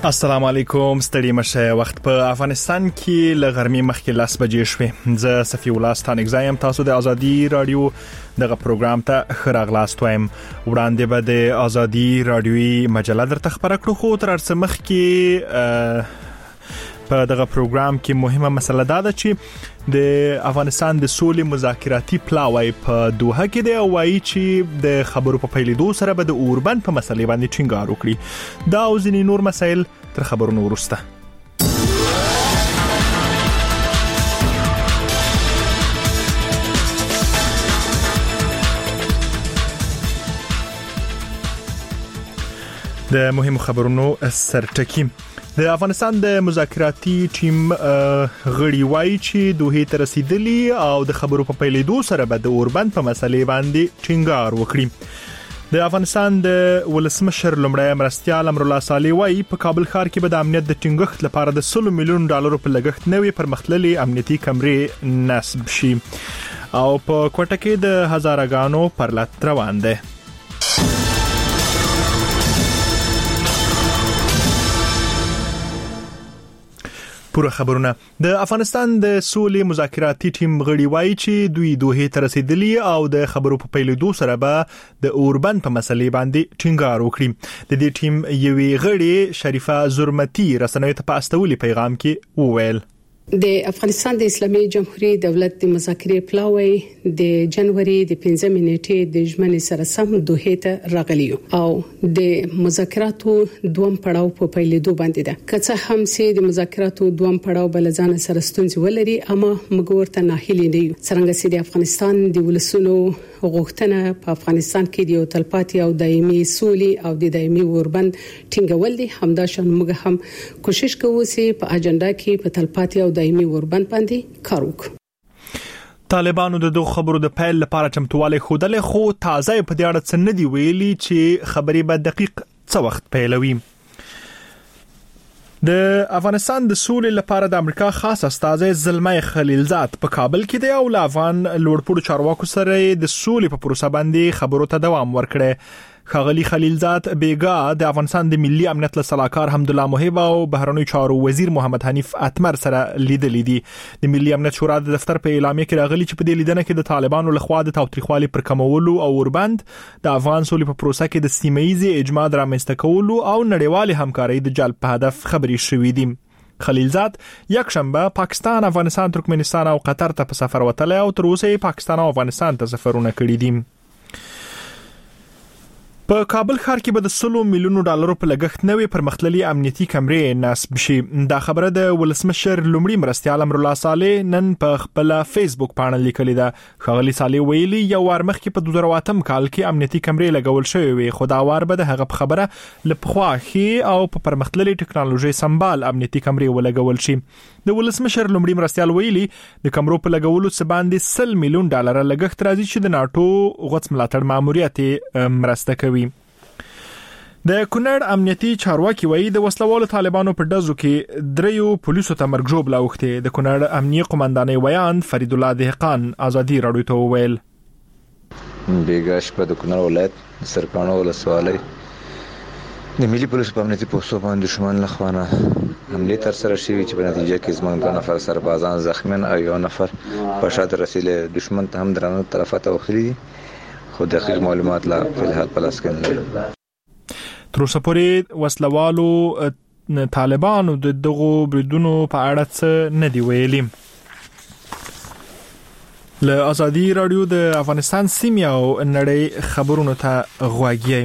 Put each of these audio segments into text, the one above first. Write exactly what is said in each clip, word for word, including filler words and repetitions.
السلام علیکم. ستړي مشه. وخت په افغانستان کې ل غرمې مخکې لاس بجې شوې. زه صفي الله ستانک زایم. تاسو د ازادي رادیو دغه پروګرام ته خراغلاست وایم. وړاندې به د ازادي رادیوي مجله درته خبره کړو، خو تر څه مخکې په دغه پروګرام کې مهمه مسله دا ده چې د افغانستان د سولې مذاکراتي پلاوی په دوحه کې دی او وايي چې د خبرو په پیلېدو سره به د اوربند په مسلې باندې ټینګار وکړي. دا او ځینې نور مسایل تر خبرونو وروسته. د مهمو خبرونو سرټکی. د افغانستان د مذاکراتي ټیم غړي وایي چې دوه ته رسیدلی او د خبرو په پیلېدو سره به د اوربند په مسلې باندې ټینګار وکړي. د افغانستان د ولسمشر لومړی مرستیال امر الله صالح وایي په کابل ښار کې به د امنیت د ټینګښت لپاره د سل میلیون ډالرو په لګښت نوې پرمختللي امنیتي کمرې نصب شي او په کوټه کې د هزارګانو پرلط روان دي. پوره خبرونه. د افغانستان د سولې مذاکراتي ټیم غړي وایي چې دوی دوه ته رسیدلی او د خبرو په پیلېدو سره به د اوربند په مسلې باندې ټینګار وکړي. د دې ټیم یوې غړي شریفه زرمتی رسنیو ته په استولي پیغام کې وویل: د افغانستان د اسلامي جمهوریت دولت د مذاکرې پلاوی د جنوري د پنځمې نیټې د ژمنې سره سم دوه ته راغلی او د مذاکراتو دوم پړاو په پیلېدو باندې ده. که څه هم چې د مذاکراتو دوم پړاو بل ځان سره ستونزې ولري، اما موږ ورته ناهیلي نه یو. څنګه چې د افغانستان د ولسونو غوښتنه په افغانستان کې د یو تلپاتې او دایمي سولې او د دایمي اوربند ټینګول دي، همداشان موږ هم کوشش کوو چې په اجنډا کې په تلپاتې او دایمي اوربند باندې کار وکړو. طالبانو د دوه خبرو د پیل لپاره چمتووالی خوده، خو تازه په دې اړه څه نه دی ویلي چې خبرې به دقیق څه وخت پیلوي. د افغانستان د سولې لپاره د امریکا خاص استازی زلمي خلیلزاد په کابل کې دی او له افغان لوړپوړو چارواکو سره د سولې په پروسه باندې خبرو ته دوام ورکړي. خاغلی خلیلزاد بیګا د افغانستان د ملي امنیت له سلاکار حمدالله محب او بهرنیو چارو وزیر محمد حنیف اتمر سره لیدلې دي. د ملي امنیت شورا د دفتر په اعلامیه کې راغلي چې په دې لیدنه کې د طالبانو لخوا د تاوتریخوالي پر کمولو او اوربند د افغان سولې په پروسه کې د سیمه‌ایزي اجماع رامنځته کولو او نړیوالې همکارۍ د جلب په هدف خبرې شوې دي. خلیلزاد یک شنبه پاکستان، افغانستان، ترکمنستان او قطر ته په سفر وتلی او تر اوسه پاکستان او افغانستان ته سفرونه کړي دي. په کابل ښار کې به د سلو میلیونو ډالرو په لګښت نوې پرمختللي امنیتي کمرې نصب شي. دا خبره د ولسمشر لومړي مرستیال امر الله صالح نن په خپل فیسبوک باندې لیکلې ده. ښاغلي صالح ویلي یو وار مخکې په دوه زره اتم کال کې امنیتي کمرې لګول شوې وي، خو دا وار به د هغه په خبره لپخوا ښه او په پرمختللي ټکنالوژي سمبال امنیتي کمرې ولګول شي. د ولسمشر لومړي مرستیال ویلي د کمرو په لګولو څخه باندې سل میلیون ډالر لګښت راځي چې د ناتو غوڅ ملاتړ ماموریت مرسته کوي. د کونړ امنیتي چارواکي وایي د وسلوالو طالبانو په ډزو کې دریو پولیسو ته مرګ ژوبله اوښتې. د کونړ امنیتي قومندانۍ ویان فرید الله دهقان ازادي راډیو ته وویل: بیګا شپه د کونړ ولایت سرکانو ولسوالۍ د ملي پولیسو په امنیتي پوستو باندې دشمن له خوا نه حمله تر سره شوې چې په نتیجه کې زموږ دوه نفر سربازان زخمیان او یو نفر په شاته رسیدلی. دشمن ته هم درنه طرفه وخلي دي، خو دقیق معلومات لا په الحال په لاس کې نه لري. تر اوسه پورې وسلوالو طالبانو د دغو بریدونو په اړه څه نه دی ویلي. له ازادي رادیو د افغانستان سیمه او نړۍ خبرونو ته غواګي.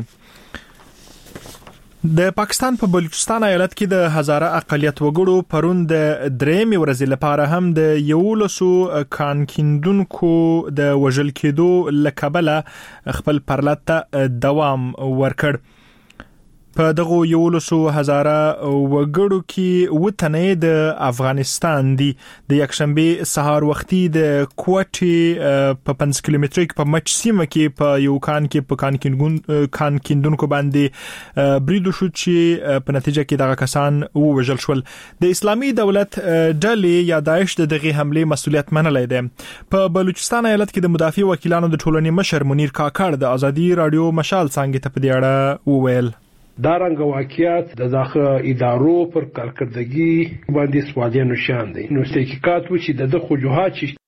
د پاکستان په بلوچستان ایالت کې د هزاره اقلیت وګړو پرون د درېمې ورځې لپاره هم د یولسو کانکیندونکو د وژل کېدو لکبله خپل پرلط دوام ورکړ. په دغه یولسو هزاره وګړو کې وتنې د افغانستان دي. د یکشنبه سهار وختي د کوټي په پنځه کیلومترۍ په مچ سیمه کې په یو کان کې په کانکیندون کانکیندونکو باندې بریدو شو چې په نتیجه کې دغه کسان ووژل شول. د اسلامي دولت ډلې یا داعش د دغه حمله مسؤلیت منلای دی. په بلوچستان ایالت کې د مدافع وکیلانو د ټولنې مشر منیر کاکړ د ازادي رادیو مشال څنګه ته په دې اړه وویل: دا رنګ واقعیت د داخله ادارو پر کارکړدګي باندې سوالیه نشان دي. نو تحقیقات وشي د خجوهات شي.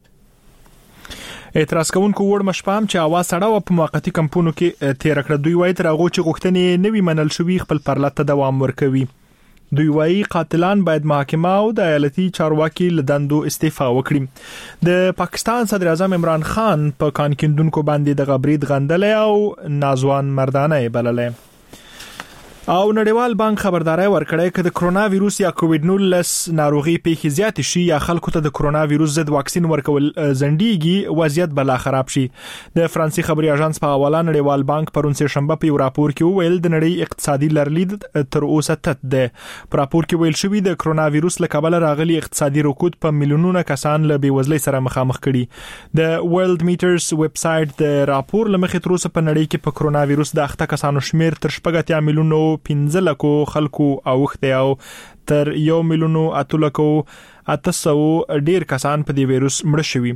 اعتراض کوونکو وړ مشپام چې اواز سړاو په موقتی کمپونو کې تیر کړ. دوی وایي تر هغه چې غوښتنې نوي منل شوی خپل پرلط دوام ورکوي. دوی وایي قاتلان باید محاکمه او د ایالتي چارواکي لدندو استعفا وکړي. د پاکستان صدر اعظم عمران خان په کان کیندونکو باندې د غبرید غندلې او نازوان مردانه بللې. او نړیوال بانک خبرداري ورکړې چې د کرونا وایروس یا کووډ نولس ناروغي پیښې زیات شي یا خلکو ته د کرونا وایروس ضد واکسین ورکول زندګي وضعیت بلا خراب شي. د فرانسې خبري اژانس په حواله نړیوال بانک پرون سه شنبه په راپور کې ویل د نړۍ اقتصادي لرلید تر اوسه تت ده. په راپور کې ویل شوی د کرونا وایروس له کبله راغلي اقتصادي رکود په میلیونونو کسان له بیوزلۍ سره مخامخ کړي. د ورلد میټرز ویب سټ د راپور لمخې تر اوسه په نړۍ کې په کرونا وایروس د اخته کسانو شمیر تر شپږ میلیونو پنځه لکو خلکو اوخته او تر یو میلیونو اته لکو اته سو ډیر کسان په دې وایروس مړ شوي.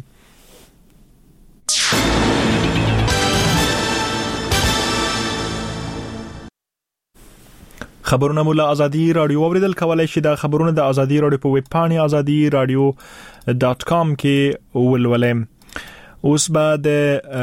خبرونه مولا ازادي رادیو اوریدل کولای شي. د خبرونه د ازادي رادیو په ویب پاڼه ازادي رادیو ډاټ کام کې ولولئ. اوس به د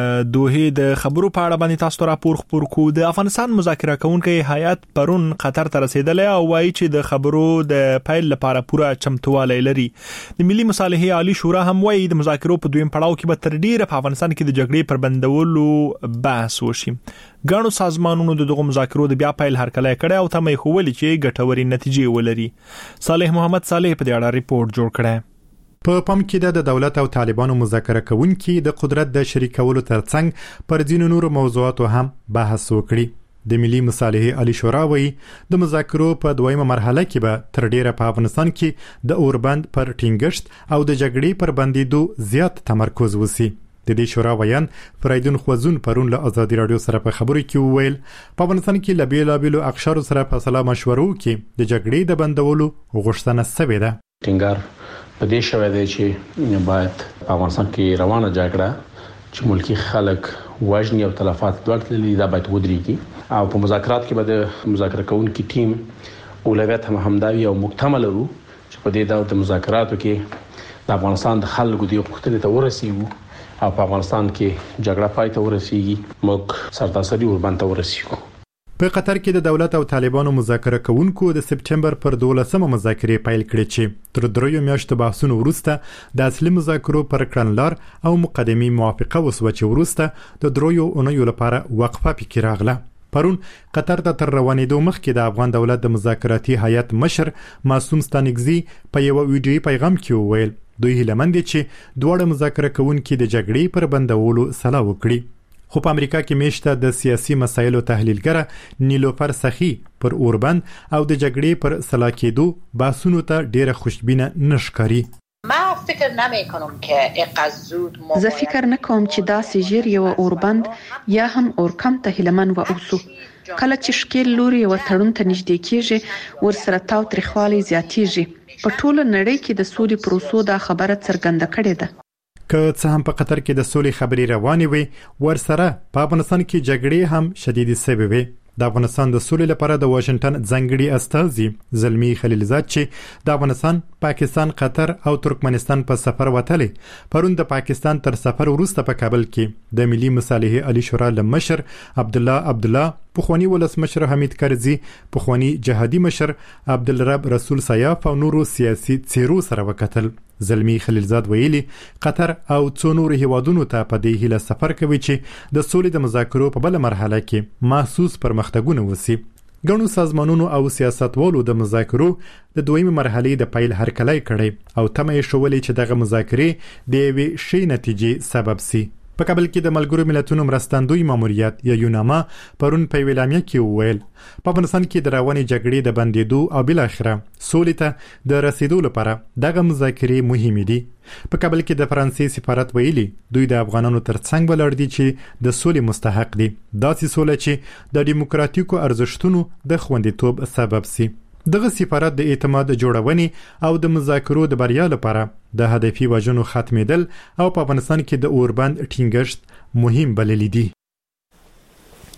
دوه د خبرو په اړه باندې تاسو راپور خبر کو. د افغانستان مذاکره کوونکي هیئت پرون قطر ته رسیدلې او وایي چې د خبرو د پیل لپاره پوره چمتوالی لري. د ملي مصالحې عالی شورا هم وایي د مذاکرو په دویم پړاو کې به تر ډیره په افغانستان کې د جګړې پر بندولو بحث وشي. ګڼو سازمانونو دغه مذاکرو د بیا پیل هرکلی کړی او تمه خولي چې ګټوري نتیجې ولري. صالح محمد صالح په دې اړه ریپورت جوړ کړی. په پام کې د دولت او طالبانو مذاکره کوونکي د قدرت د شریکولو ترڅنګ پر ځینو نورو موضوعاتو هم بحث وکړي. د ملي مصالحې عالی شورا وایي د مذاکرو په دویمه مرحله کې به تر ډیره په افغانستان کې د اوربند پر ټینګښت او د جګړې پر بندیدو زیات تمرکز وسی. د دې شورا ویان فریدون خوازون پرون له ازادي رادیو سره په خبرو کې وویل په افغانستان کې لبیلا بیلو اقشارو سره په سلا مشورو کې د جګړې د بندولو غوښتنه شوې ده. ټینګار په دې شوی دی چې باید په افغانستان کې روانه جګړه چې ملکی خلک وژني او تلفات دوړتلي دا باید ودرېږي او په مذاکرات کې به د مذاکره کوونکي ټیم اولویت هم همداوي او مکتمل وو چې په دې ډول د مذاکراتو کې د افغانستان د خلکو د حقوقو ته ورسیږو او په افغانستان کې جګړه پای ته ورسیږي موږ سرتاسري وربند ته ورسیږو. په قطر کې د دولت او طالبانو مذاکره کوونکو د سپټمبر پر دولسمه مذاکرې پیل کړې چې تر دریو میاشتو بحثونو وروسته د اصلي مذاکرو پر کړنلار او مقدمي موافقه وسوه چې وروسته د دریو اونیو لپاره وقفه پکې راغله. پرون قطر ته تر روانېدو مخکې د افغان دولت د مذاکراتي هیئت مشر معصوم ستانکزي په یو ویډیوي پیغام کې وویل دوی هیلمن دي چې دواړه مذاکره کوونکي د جګړې پر بندولو سلا وکړي. خو په امریکا کې میشته د سیاسي مسایلو تحلیلګره نیلوفر سخی پر اوربند او د جګړې پر سلا کېدو بحثونو ته ډیره خوشبینه نشکاري. ما فکر نمی‌کنم که اقزود زه فکر نکوم چې دا سیجر یو اوربند یا هم اورکم ته هیلمن و اوسو. کله چې شکل لوري یو تړون ته نږدې کیږي ورسره تاو تریخوالي زیاتیږي. په ټوله نړۍ کې د سولې پروسو دا خبره څرګنده کړې ده. که څه هم په قطر کې د سولې خبري روانې وي ورسره په افغانستان کې جګړې هم شدیدې سوي وي. د افغانستان د سولې لپاره د واشنگټن ځنګړي استازي زلمی خلیلزاد چې د افغانستان، پاکستان، قطر او ترکمنستان په سفر وتلې پرون د پاکستان تر سفر وروسته په کابل کې د ملي مصالحې عالی شورا لمشر عبد الله عبد الله، پخوانی ولسمشر حمید کرزي، پخوانی جهادي مشر عبدالرب رسول سیاف او نورو سیاسي څیرو سره وکتل. زلمی خلیلزاد ویلي قطر او څو نور هیوادونو ته په دې هیله سفر کوي چې د سولې د مذاکرو په بل مرحله کې محسوس پرمختګونه وسی. ګڼو سازمانونو او سیاستوالو د مذاکرو د دویمه مرحلې د پیل هرکلی کړی او تمه یې شولې چې دغه مذاکرې د یوې ښې نتیجې سبب سي. په کابل کې د ملګرو ملتونو مرستندوی ماموریت یا یوناما پرون په ویلامیا کې وویل په افغانستان کې د روانې جګړې د بندیدو او بل اخره سولې ته د رسیدو لپاره دغه مذاکرې مهمې دي. په کابل کې د فرانسې سفارت ویلي دوی د افغانانو ترڅنګ ولاړ دي چې د سولې مستحق دي، داسې سوله چې د دیموکراتیکو ارزښتونو د خوندیتوب سبب سي. دغه سفارت د اعتماد جوړونې او د مذاکرو د بریا لپاره د هدفي وژنو ختمېدل او په افغانستان کې د اوربند ټینګښت مهم بللی دي.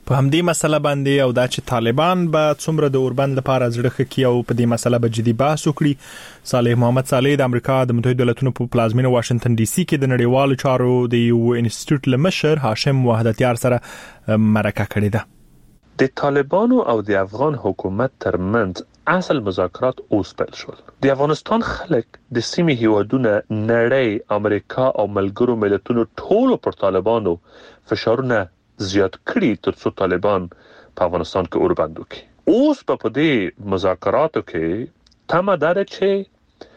په همدې مسله باندې او دا چې طالبان به څومره د اوربند لپاره زړه کی او په دې مسله به جدي بحث وکړي صالح محمد صالح د امریکا د متحده ایالاتونو په پلازمینه واشنگټن ډي سي کې د نړیوالو چارو د یو انسټیټیوټ لمشر هاشم وحدتیار سره مرکه کړې ده. د طالبانو او د افغان حکومت ترمنځ اصل مذاکرات اوس پیل شول. د افغانستان خلک د سیمې هیوادونه نړۍ امریکا او ملګرو ملتونو ټولو پر طالبانو فشارونه زیات کړي ترڅو طالبان په افغانستان کې اوربند وکړي. اوس په دې مذاکراتو کې تمه ده چې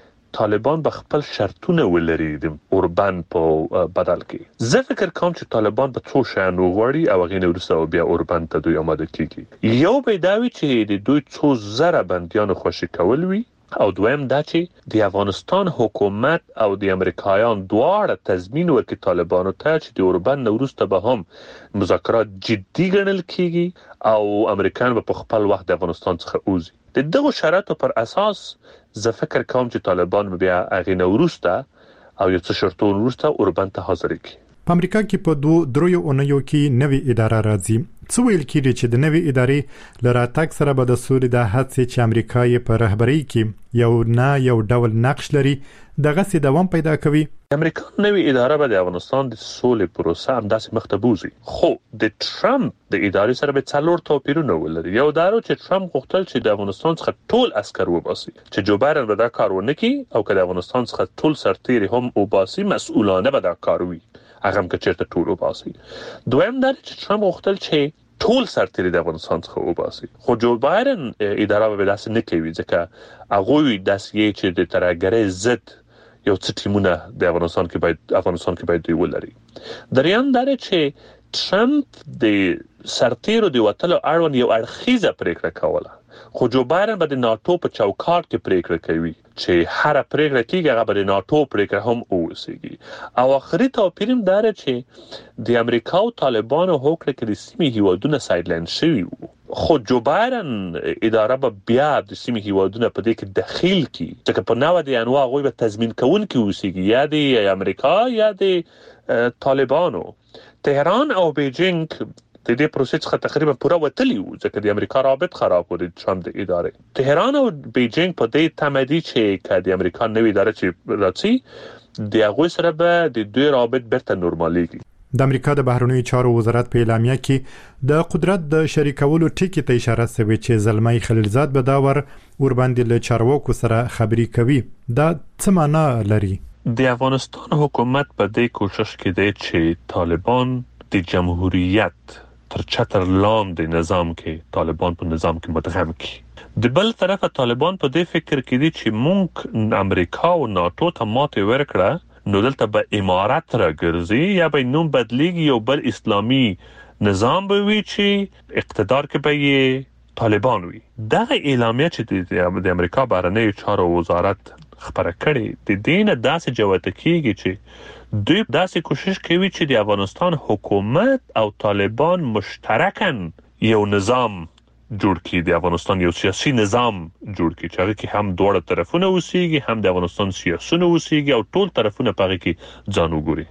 طالبان به خپل شرطونه ولري د اوربند په بدل کې. زه فکر کوم چې طالبان به څو شیان وغواړي او هغه نورسته بیا اوربند ته دوی آماده کیږي. یو به دا وي چې د دوی څو زره بنديانو خوشي کول وي او دویم دا چې د افغانستان حکومت او د امریکایان دواړه تضمین ورکړي طالبانو ته چې د اوربند نورسته به هم مذاکرات جدي ګڼل کیږي او امریکایان به په خپل وخت د افغانستان څخه وځي. د دغه شرایطو پر اساس زه فکر کوم چې طالبان بیا هغه نورسته او یو څه شرطونه ورسته اوربند ته حاضر کی. په امریکا کې په دوه دریو اونیو کې نوې اداره راځي. څو ویل کېږي چې د نوې ادارې لراتګ سره به د سولې د هڅې چې امریکا یې په رهبرۍ کې یو نه یو ډول نقش لري دغه سي دوام پیدا کوي. امریکا نوې اداره به د افغانستان د سولې پروسه هم داسې مخ ته بوزي. خو د ټرمپ د ادارې سره به څلور توپیرونه ولري. یو دارو چې ټرمپ غوښتل چې د افغانستان څخه ټول عسكر وباسي چې جو بایدن به دا کار ونه کړي او که د افغانستان څخه ټول سرتیري هم وباسي مسؤلانه به دا کار وي هغه هم که چیرته ټول وباسي. دویم دا چې ټرمپ غوښتل چې ټول سرتیري د افغانستان څخه وباسي. خو جو بایدن اداره به داسې نه کوي ځکه هغه داسې چې د ترهګرۍ ضد یو څه ټیمونه د افغانستان کې باید افغانستان کې باید دوی ولري. دریم دا چې ټرمپ د سرتیرو د وټلو اړوند یو اړخیزه پریکړه کوله. خو جو بایدن به د ناتو په چوکاټ کې پریکړه کوي چې هر پریکړه کیږي هغه به د ناتو پریکړه هم اوسېږي. او اخري توپیر هم دا چې د امریکا او طالبانو هوکړه کې د سیمې هیوادونه سایډلاین شوي وو. خو جو بایدن اداره به بیا د سیمې هیوادونه په دې کې دخیل کی چې په نوو د انواع غوي به تضمین کوونکي اوسېږي یا د امریکا یا د طالبانو. تهران او بیجینګ د دې پروسې څخه تقریبا پوره وتلی وو ځکه د امریکا رابط خراب و د ټرمپ د ادارې. تهران او بیجینګ په دې تمدي چې د امریکا نوې اداره چې راځي د هغه سره به د دوی رابط برته نورمالېږي. د امریکا د بهرنیو چارو وزارت په اعلامیه کې د قدرت د شریکولو ټکی ته اشاره شوی چې زلمي خلیلزاد به داور ورباندې له چارواکو سره خبري کوي. دا څه معنا لري؟ د افغانستان حکومت په دې کوشش کې دی چې طالبان د جمهوریت تر چتر لاندې نظام کې طالبان په نظام کې مدغم کړي. د بل طرفه طالبان په دې فکر کې دي چې مونږ امریکا او ناتو ته ماته ورکړه نو دلته به امارات راګرځي یا به نوم بدلیږي یو بل اسلامي نظام به وي چې اقتدار کې به یې طالبان وي. دا اعلامیه چې د امریکا بهرنیو چارو وزارت خبره کړې د دینه داسې جوته کیږي چې دوی داسې کوشش کوي چې د افغانستان حکومت او طالبان مشترکاً یو نظام جوړ کړي، د افغانستان یو سیاسي نظام جوړ کړي چې هغه کې هم دوه طرفونه اوسېږي، هم د افغانستان سیاسيونه اوسېږي او ټول طرفونه په هغه کې ځان وګوري.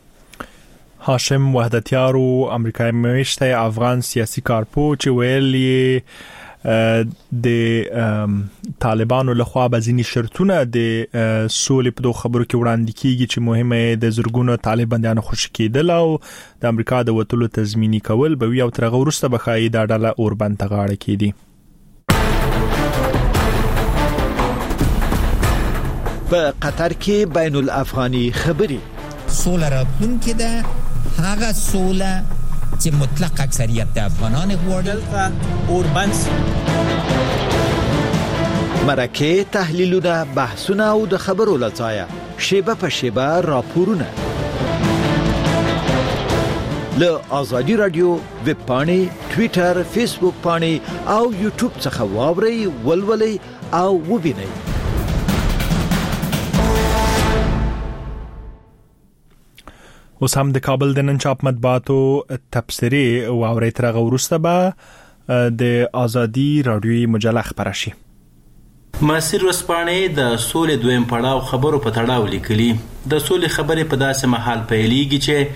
هاشم وحدتیار امریکایي مېشته افغان سیاسي کارپو چې ویلي د طالبانو لخوا بعضی شرطونه د سولې په دوه خبرو کې وړاندې کیږي چې مهمه د زرګونو طالبانو خوشی کېدل او د امریکا د وټولو تضمینی کول به یو تر غوړسته بخای د ډله اوربند تغاړه کیدي. په قطر کې بین الافغاني خبري سوله راتلونکې ده، هغه سوله چې مطلق اکثریت د افغانان غواړي. اوربند مرکه تحلیلونه، بحثونه او د خبرو لځایه شیبه په شیبه راپورونه له آزادی رادیو ویب پاڼې، ټوئیټر، فیسبوک پاڼې او یوټیوب څخه واورئ، ولولئ او وبینئ. اوس هم د کابل د نن چاپ مطبوعاتو تبصرې او اورې تر غوړسته به د آزادی رادیوي مجله خبره شي. ماسیر رسپانې د سولې دویم پړاو خبرو په تړاو لیکلي. د سولې خبرې په داسې محل پیلېږي چې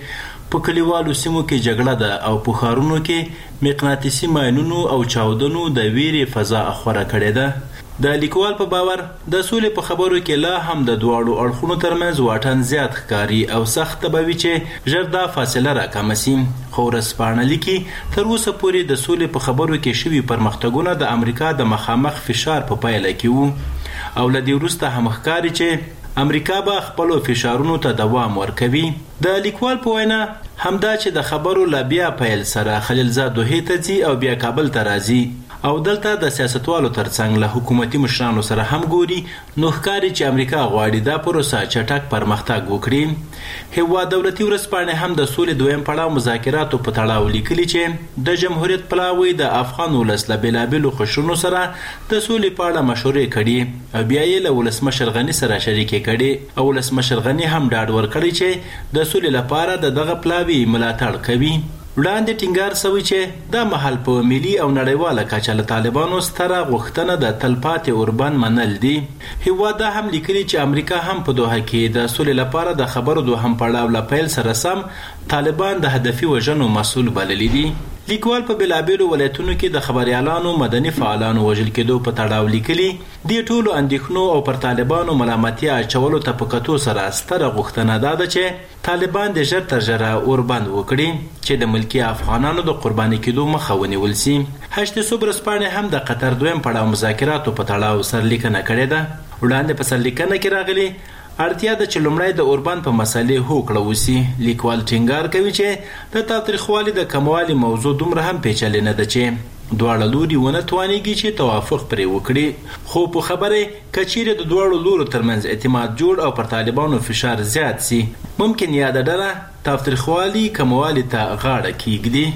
په کلیوالو سیمو کې جګړه ده او په ښارونو کې مقناطیسي ماینونو او چاودنو د ویرې فضا خوره کړې ده. د لیکوال په باور د سولې په خبرو کې لا هم د دواړو اړخونو ترمنځ واټن زیات ښکاري او سخت به وي چې ژر دا فاصله راکمه سي. خو ورځپاڼه لیکي تر اوسه پورې د سولې په خبرو کې شوي پرمختګونه د امریکا د مخامخ فشار په پایله کې وو او له دې وروسته هم ښکاري چې امریکا به خپلو فشارونو ته دوام ورکوي. د لیکوال په وینا همدا چې د خبرو لا بیا پیل سره خلیلزاد دوحې ته ځي او بیا کابل ته راځي او دلته د سیاستوالو ترڅنګ له حکومتي مشرانو سره هم ګوري، نو ښکاري چې امریکا غواړي دا پروسه چټک پرمختګ وکړي. هیواد دولتي ورځپاڼې هم د سولې دویم پړاو مذاکراتو په تړاو لیکلي چې د جمهوریت پلاوی د افغان ولس له بېلابېلو قشرونو سره د سولې په اړه مشورې کړي او بیا یې له ولسمشر غني سره شریکې کړي او ولسمشر غني هم ډاډ ورکړی چې د سولې لپاره د دغه پلاوي ملاتړ کوي. وړاندې ټینګار شوی چې دا مهال په ملي او نړیواله کچه له طالبانو ستره غوښتنه د تلپاتې اوربان منل دي. هیواد دا هم لیکلي چې امریکا هم په دوحه کې د سولې لپاره د خبرو دوهم پړاو له پیل سره سم طالبان د هدفي وژنو مسؤل بللي دي. لیکوال په بېلابېلو ولایتونو کې د خبریالانو مدني فعالانو وژل کېدو په تړاو لیکلي دې ټولو اندېښنو او پر طالبانو ملامتیا اچولو ته په کتو سره ستره غوښتنه دا ده چې طالبان د ژر تر ژره اوربند وکړي چې د ملکي افغانانو د قرباني کېدو مخه ونیول سي. هشت صبح ورځپاڼې هم د قطر دویم پړاو مذاکراتو په تړاو سرلیکنه کړې ده. وړاندې په سرلیکنه کې راغلي اړتیا ده چې لومړی د اوربند په مسلې هوکړه وسي. لیکوال ټینګار کوي چې د تاوتریخوالي د کموالي موضوع دومره هم پیچلې نه ده چې دواړه لوري ونه توانیږي چې توافق پرې وکړي، خو په خبره کچیرې د دواړو لورو ترمنځ اعتماد جوړ او پر طالبانو فشار زیات سي ممکن یا د ډله تاوتریخوالي کموالي ته غاړه کیږدي.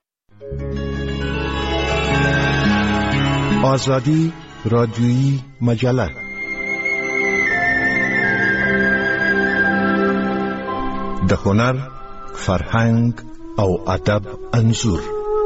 آزادی رادیویی مجله د هنر، فرهنګ او ادب انځور.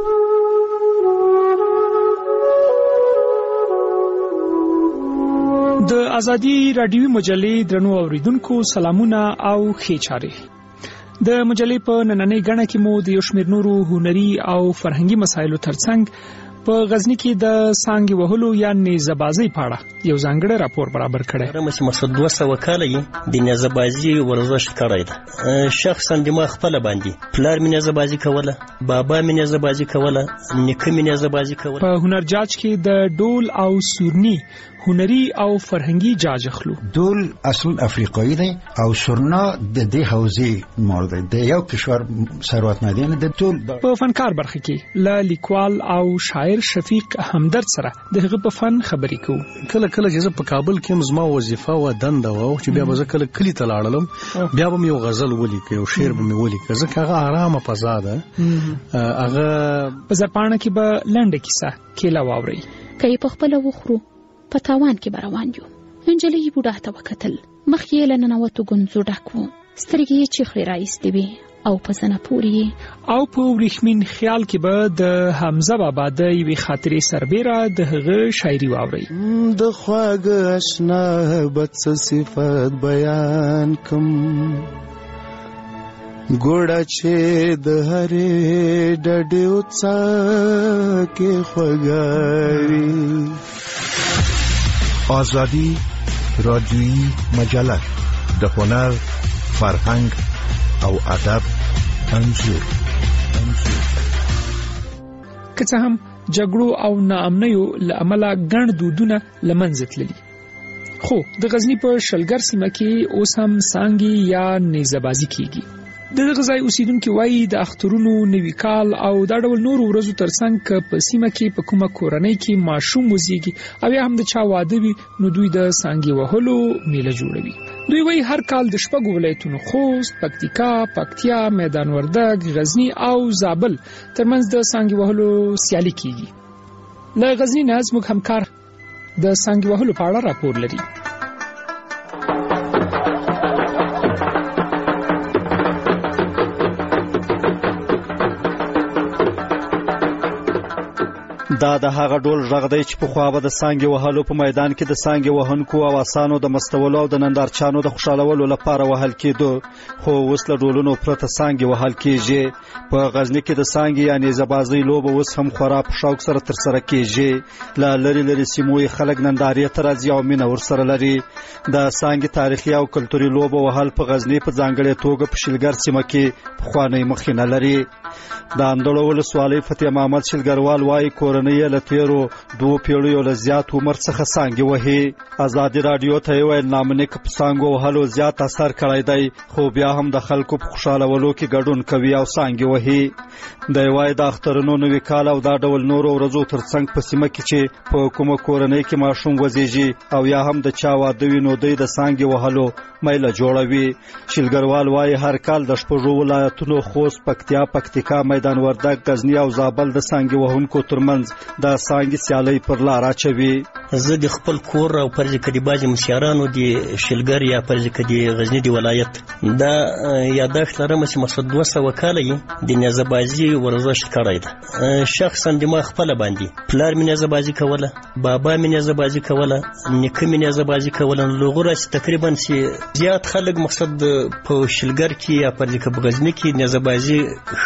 د ازادي رادیوي مجلې درنو اوریدونکو سلامونه او ښې چارې. د مجلې په نننۍ غړنه کې مو د یو شمېر نورو هنري او فرهنګي مسایلو ترڅنګ په غزنی کې د سانګي وهلو یا نیزه‌بازۍ په اړه یو ځانګړی راپور برابر کړی. رمس مسعود دوه سوه کاله یې د نیزه‌بازۍ ورزش کړی دی. شخصا د ما خپل باندې پلار مې نیزه‌بازي کوله، بابا مې نیزه‌بازي کوله، نیکه مې نیزه‌بازي کوله. په هنر جاج کې د ډول او سورني هنري او فرهنګي جاج اخلو. ډول اصل افریقایی دی او سورنا د دې حوزې مور دی. د یو کشور ثروت نه دی نه د ټول. په فنکار برخه کې ل لیکوال او شاعر شفیق همدرد سره دغه په فن خبرې کوو. کله کله چې په کابل کې زما وظیفه و دنده و چې بیا به کله کلی ته لاړم بیا به یو غزل ولیکم یو شعر به مې ولیکم ځکه هغه آرامه فضا ده. هغه په زرپاڼه کې به لنډه کیسه کېلا واوري کوي په خپل وخرو په تاوان کې بروان یو. انجلۍ بوډا ته وکتل، مخ یې له ننوتو ګونځو ډک و، سترګې یې چیخلې راایستې وې او په زنه پورې. او په وریښمین خیال کې به د حمزه بابا د یوې خاطرې سربیره د هغه شاعري واورئ. د خواږه اشنا بد څه صفت بیان کم، ګوړه چې د هرې ډډې وڅا کې خوږاري. آزادی رادیویی مجله د هنر، فرهنګ او ادب انځور. که څه هم جګړو او ناامنیو له امله ګڼ دودونه له منځه تللي، خو د غزني په شلګر سیمه کې اوس هم سانګي یا نیزه‌بازي کیږي. د دغه ځای اوسیدونکي وایي د اخترونو، نوي کال او دا ډول نورو ورځو ترڅنګ که په سیمه کې په کومه کورنۍ کې ماشوم وزیږي او یا هم د چا واده وي نو دوی د سانګي وهلو میله جوړوي. دوی وایي هر کال د شپږو ولایتونو خوست، پکتیکا، پکتیا، میدان وردګ، غزني او زابل ترمنځ د سانګي وهلو سیالي کیږي. له غزني نه زموږ همکار د سانګي وهلو په اړه راپور لري. دا د هغه ډول غږ دی چې په خوا به د سانګې وهلو په میدان کې د سانګې وهونکو او اسانو د مستولو او د نندارچانو د خوشحالولو لپاره وهل کېدو، خو اوس له ډولونو پرته سانګې وهل کېږي. په غزني کې د سانګې یا نیزه‌بازۍ لوبه اوس هم خورا په شوق سره ترسره کېږي. له لرې لرې سیمو یې خلک نندارې ته راځي او مینه ورسره لري. د سانګې تاریخي او کلتوري لوبه وهل په غزني په ځانګړې توګه په شلګر سیمه کې پخوانی مخینه لري. د اندړو ولسوالۍ فتح محمد شلګروال وايي کورنۍ له تیرو دوه پیړیو له زیات عمر څخه سانګې وهي. ازادي رادیو ته ویل نامنیک په سانګو وهلو زیات اثر کړی دی، خو بیا هم د خلکو په خوشحالولو کې ګډون کوي او سانګې وهي. د وايي د اخترونو نوي کال او دا ډول نورو ورځو ترڅنګ په سیمه کې چې په کومه کورنۍ کې ماشوم وزیږي او یا هم د چا واده وي نو دوی د سانګې وهلو میله جوړوي. شلګروال وايي هر کال د شپږو ولایتونو خوست، پکتیا، پکتیکا، میدان وردګ، غزنی او زابل د سانګې وهونکو ترمنځ د سانګې سیالۍ پر لار اچوي. زه د خپل کور او پرځ کدي باج مشیارانو د شلګر یا پرځ کدي غزنی دی ولایت دا یادښت لرم چې مسعود دوه سوه کاله د نیزه‌بازي ورزش کړی ده. شخصا د ما خپل باندې پلار مې نیزه‌بازي کوله، بابا مې نیزه‌بازي کوله، نیکه مې نیزه‌بازي کوله. لغوره تقریبا چې زیات خلک مقصد په شلګر کې یا پرځ کدي غزنی کې نیزه‌بازي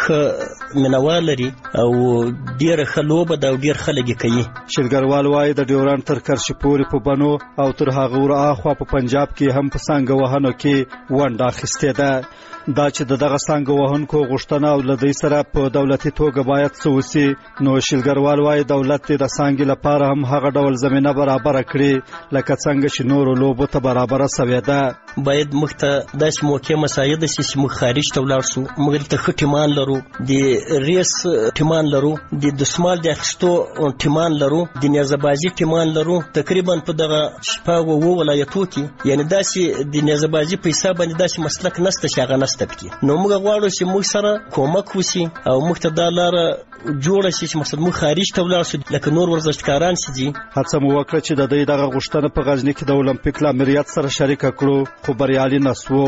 خ منوال لري او ډیر خلوبه دا ډیر خلک کوي. شلګروال وايي د ډیورنټ تر کرشي پورې په بنو او تر هغه ور اخوا په پنجاب کې هم په سانګ وهنو کې ونډه اخیسته ده. دا چې دغه سانګ وهونکو غوښتنه او لدی سره په دولتي توګه باید سوسي، نو شلګروال وايي دولت د سانګ لپاره هم هغه ډول زمينه برابر کړي لکه څنګه چې نور لوبو ته برابر سوي ده. باید مخته داس موقع مساعده چې موږ خارج ته ولاړ سو، موږ ته خټمان لرو، د ریس ټیمان لرو، د دسمال د اخستو ټیمان لرو، د نیزه‌بازي ټیمان لرو. تقریبا په دغه شپږ وو ولایتو کې یعنی داسې د نیزه‌بازي په حساب باندې داسې مسلک نشته چې هغه نشته پکې. نو موږ غواړو چې موږ سره کومک وشي او موږ ته دا لاره جوړه شي چې مقصد موږ خارج ته ولاړ شو لکه نور ورزشکاران چې دي. هڅه مو وکړه چې د دې دغه غوښتنه په غزنی کې د اولمپیک لامریت سره شریک کړو، خو بریالي نسو.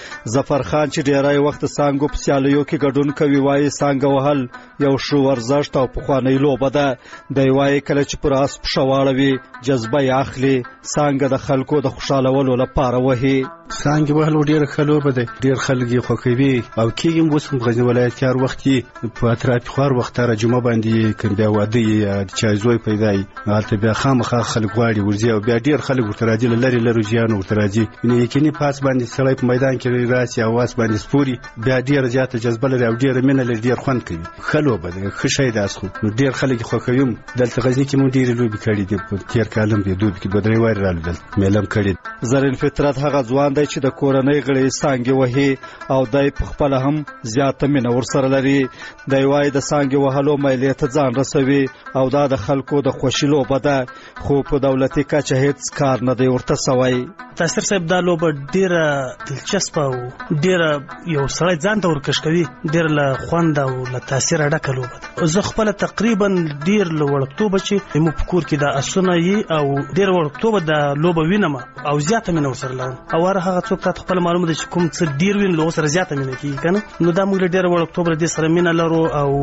ظفر خان چې ډیرای وخت سانګو په سیالیو کې ګډون کوي وايي سانګ وهل یو شو ورزش او پخوانی لوبه ده. دی وايي کله چې پر اس پښواړوي جذبه یې اخلي، سانګ د خلکو د خوشالولو لپاره وهي. سانګ وهل ډیر خلوبه ده، ډیر خلک یې خوښوي او کېږم اوس هم غزنی ولایت کې هر وخت په اطراف خور وخت را جمعه باندې کوم بیا واده یې چا زوی پیدا ای هلته بیا خامخا خلک غواړي ورځي او بیا ډیر خلک ورته راځي لری لری ځانو ورته راځي. یعنی یقیني پاس باندې سړی په میدان کې راسي او واس باندې سپوري بیا ډیر زیاته جذبه لري او ډیر مینه لري، ډیر خوند کوي. خلوبه ده خشای داس خو ډیر خلک خوښوي. دلته غزنی کې مونږ ډیر لوبي کړې دي، په تیر کالم به دوی کې بدري وای رالو دل ملم کړي. زرین فطرت هغه ځوان دی چې د کورنۍ غړي سانګي وهي او دای په خپل هم زیاته مینه ورسره لري. دی وايي د سانګي وهلو مېلې ته ځان رسوي او دا د خلکو د خوشی لوبه ده، خو په دولتي کچه هیڅ کار نه دی ورته سوی. تاسو صاحب دا لوبه ډیره دلچسپه او ډیره یو سړی ځان ته ورکش کوي، ډیر له خوند او له تاثیر ډکه لوبه ده. زه خپل تقریبا ډیر له وړکتوبه چې مو په کور کې د اسونه یې او ډیر وړکتوبه د لوبه وینم او زیاته مینه ورسره لرم. او هر هغه څوک ته خپل معلومه ده چې کوم څه ډیر وین له سره زیاته مینه کوي کنه، نو دا موږ ډیر وړکتوبه د سره مینه لرو او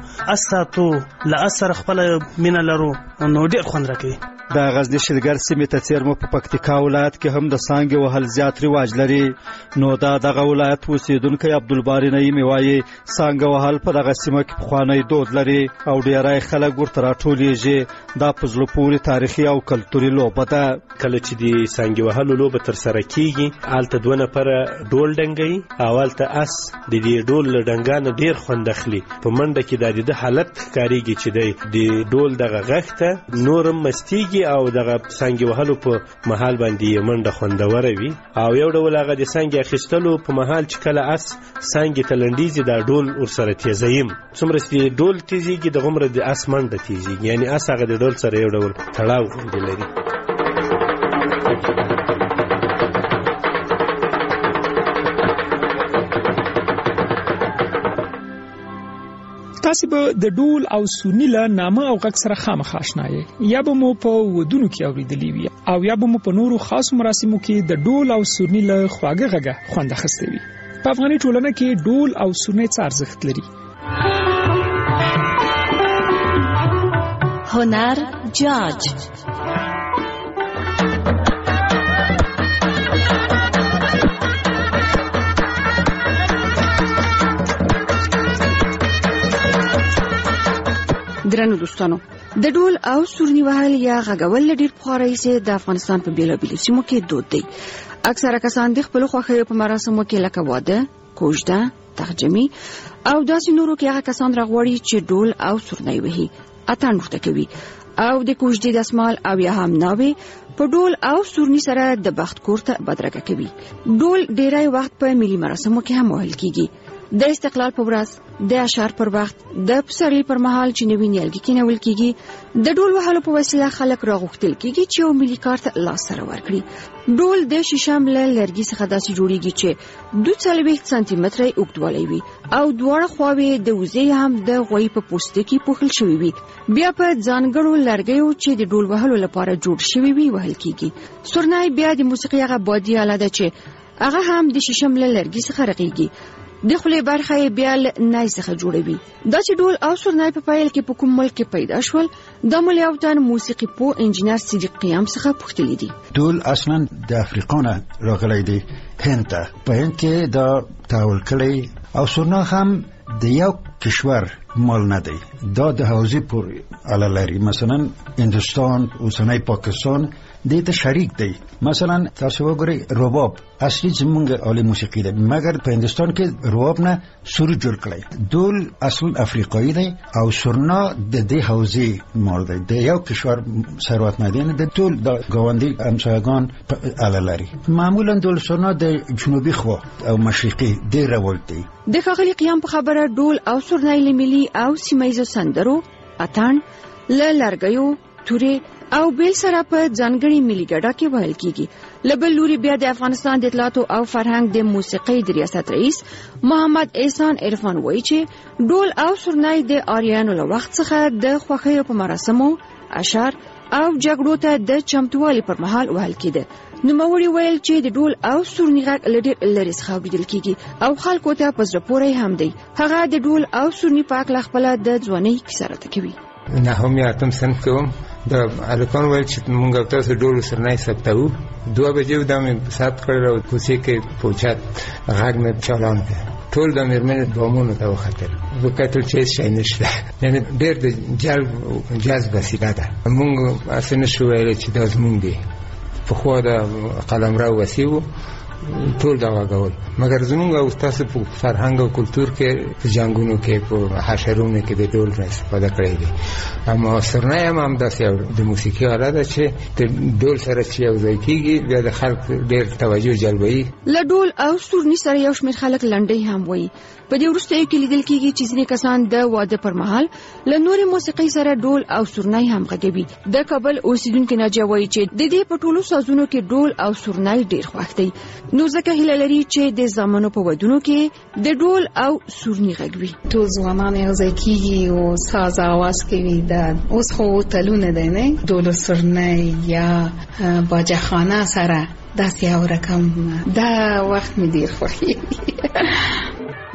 اساتو له اثر خپل مینه لرو نو ډیر خوند راکوي. د غزنی شلګر سیمې ته څیرمه په پکتیکا ولایت کې هم د سانګ وهل زیات رواج لري. نو دا دغه ولایت اوسیدونکو عبدالباری نعیمي وايي سانګ وهل په دغه سیمه کې پخوانی دود لري او ډیرای خلک ورته راټولیږي. دا په زړه پورې تاریخي او کلتوري لوبه ده. کله چې د سانګ وهلو لوبه تر سره کیږي هلته دوه نفره ډول ډنګوي او هلته اس د دې ډول له ډنګانه ډیر خوند اخلي. په منډه کې د دې حالت ښکاریږي چې د ډول دغه غږ ته نورم مستیږي او دغه سانګ وهلو په محل باندې منډه خوندوره وي. او یو ډول هغه د سانګ اخیستلو په محل چې کله اس سانګ تلندیزي دا ډول ورسره تیزیم څومره چې ډول تیزیږي د غمره د اس منډه تیزیږي، یعنی اس هغه د ډول سره یو ډول تړاو لري. تاسو به د ډول او سورنی له نامه او غږ سره خامخا آشنا یې، یا به مو په ودونو کې اوریدلی وي او یا به مو په نورو خاصو مراسمو کې د ډول او سورنی له خواږه غږه خوند اخیستی وي. په افغاني ټولنه کې ډول او سورنی څه ارزښت لري؟ هنر جاج. درنو دوستانو، د ډول او سورني وهل یا غږول ډیر پخوانی سي د افغانستان په بیلابیلو سیمو کې دود دی. اکثره کسان د خپل خوښیو په مراسمو کې لکه واده، کوژده، ترجمه او داسې نورو کې هغه کسان راغوري چې ډول او سورني وهي، اتڼ ورته کوي او د کوژدې د اسمال او یا هم ناوي په ډول او سورني سره د بخت کور ته بدرګه کوي. ډول ډیری وخت په ملي مراسمو کې هم وهل کیږي. د استقلال پر ورځ، د اشعار پر وخت، د پسرلي پر مهال چې نوی نیالګي کېنول کیږي، د ډول وهلو په وسیله خلک راغوښتل کیږي چې یو ملي کارت لاس سره ورکړي. ډول د شیشم له لرګي څخه داسې جوړیږي چې دوه څلوېښت سانتي متره اوږدوالی وي او دواړه خواوې د وزې هم د غوی په پوستکي پوښل شوی وي. بیا په ځانګړو لرګیو چې د ډول وهلو لپاره جوړ شوی وي وهل کیږي. سورنای بیا د موسیقي هغه بادي آله ده چې هغه هم د شیشم له لرګي څخه رغیږي. د خولې برخه یې بیا له نای څخه جوړوي. دا چې ډول او سورنای په پیل کې په کوم ملک کې پیدا شول، د ملیاوتان موسیقي پو انجینر صدیق قیام څخه پوښتلی دي. ډول اصلا د افریقا نه راغلی دی هند ته. په هند کې دا تحول کړی او سورنا هم د یو کشور مال نه دی، دا د حوزې پورې اړه لري. مثلا هندوستان، اوسنی پاکستان دې ته شریک دی. مثلا تاسو وګورئ رباب اصلي زمونږ عالی موسیقي ده، مګر په هندوستان کې رباب نه سور جوړ کړی. ډول اصل افریقایي دی او سورنا د دې حوزې مال دی، د یو کشور ثروتمندان د ټول د ګاونډي همسایگان اړه لري. معمولا ډول سورنا د جنوبي خوا او مشرقي ډېر رول دی. د ښاغلي قیام په خبره ډول او سورنای له ملي او سیمایي سندرو، اتڼ، له لرګیو، تورې او بیل سره په ځانګړي ملي ګډا کې وهل کیږي. لبل لوري بیا د افغانستان د اطلاعات او فرهنګ د موسیقي د ریاست رئیس محمد احسان عرفان وایي چې ډول او سورنای د آریانو له وخت څخه د خوښیو په مراسمو، اشعار او جګړو ته د چمتووالي پر مهال وهل کېده. نوموړي ویل چې د ډول او سورني غږ له ډېر لرې څخه اورېدل کیږي او خلکو ته په زړه پورې هم دی. هغه د ډول او سورني په هکله خپله د ځوانۍ کیسه راته کوي. نهم یا اتم صنف کې وم، د الکان ویل چې مونږ تاسو ډول سورنای ثبتو. دوه بجې د مې ثبت کړل او کوڅې کې پوچات غږ مې چالان کړ. ټول د مېرمنې دومونه ته وختل. وکړل چې شي نشته، یعنی ډېر د جلب جذب وسیله ده. مونږ اسنه شو ویل چې د زمونږ دی په خو د قلمرو وسیو ټول دا غاول، مګر زمونږ او تاسو په فرهنګ او کلچر کې په جنگونو کې په حشرونو کې د ډول استفاده کړې دي. اما سورنای هم هم داسې د موسیقي آله ده چې د ډول سره چې یو ځای کېږي بیا د خلک ډېر توجه جلبوي. له ډول او سورني سره یو شمېر خلک لنډۍ هم وایي. په دې وروستیو کې لیدل کېږي چې ځینې کسان د واده پر مهال له نورې موسیقۍ سره ډول او سورنای هم غږوي. د کابل اوسیدونکي ناجیه وایي چې د دې په ټولو سازونو کې ډول او سورنای ډېر خوښ دی، نو ځکه هیله لري چې د زامنو په ودونو کې د ډول او سورني غږ وي. ټول ځوانان یو ځای کېږي او ساز اواز کوي. دا اوس خو تلونه دی نه، ډول او سورنای یا باجخانه سره داسې یو رقم. دا وخت مې ډېر خوښیږي.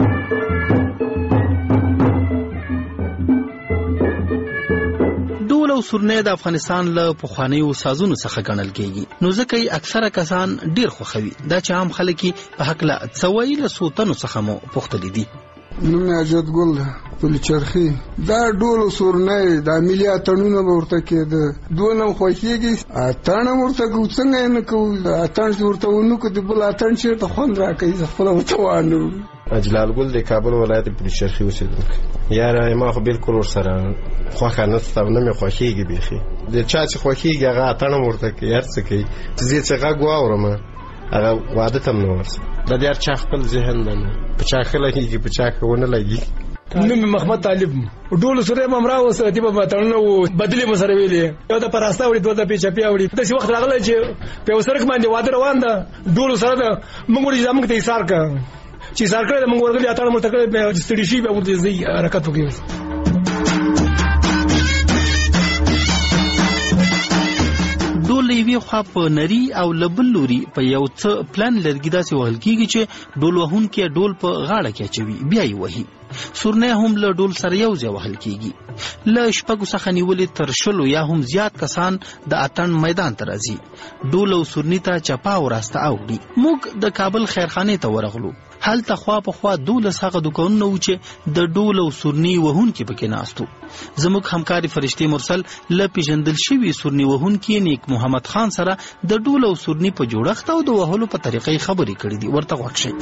ډول او سورنای د افغانستان له پخوانیو سازونو څخه ګڼل کېږي، نو ځکه یې اکثره کسان ډیر خوښوي. دا چې عام خلک په هکله څه وایي له څو تنو څخه مو پوښتلي دي. نوم یې اجد ګل پل چرخي. دا ډول او سورنای د ملي اتڼونه ورته کېده، دونه خوښیږي. اتڼ ورته کو څنګه نه کو، اتڼ ورته ونه کو د بل اتڼ چیرته خوند راکوي خپل ورته وانه. اجلال ګل د کابل ولایت پل چرخي اوسېدونکی. یاره ما خو بالکل ورسره خوښه نشته، نه مې خوښیږي بیخي. د چا چې خوښیږي هغه اتڼ ورته کوي، هر څه کوي. زه چې غږ واورم هغه واده ته نه ورسه. د دې هر چا خپل ذهن دی، په چا ښه لګېږي په چا ښه ونه لګېږي. نوم محمد طالب. ډول سورنای ممرا اوس دی په اتڼونه و بدلې مو سره ویلې، یو د پراسته وړي، دوه د پیچپیا وړي. داسې وخت راغلی چې په یو سړک باندې واده روان ده، ډول سره ده. موږ وړي زموږ ته ایثار کړه چې ایثار کړی موږ ورغلي اتڼ مو ته کړی، ستړي شي بیا ورته ځي حرکت وکړي. ډول یوې خوا په نری او لبل لوري په یو څه پلان لرګي داسې وهل کېږي چې ډول وهونکی ډول په غاړه کې اچوي بیا یې وهي. سورنی هم له ډول سره یو ځای وهل کیږي. له شپږو څخه نیولې تر شلو یا هم زیات کسان د اتڼ میدان ته راځي، ډول او سورني ته چپا او راسته اوړي. موږ د کابل خیرخانې ته ورغلو. هلته خوا په خوا دولس هغه دوکانونه و چې د ډول او سورني وهونکي پکې ناستو. زموږ همکاري فرشتي مرسل له پیژندل شوي سورني وهونکي نیک محمد خان سره د ډول او سورني په جوړښت او د وهلو په طریقې خبرې کړې دي. ورته غوږ شئ.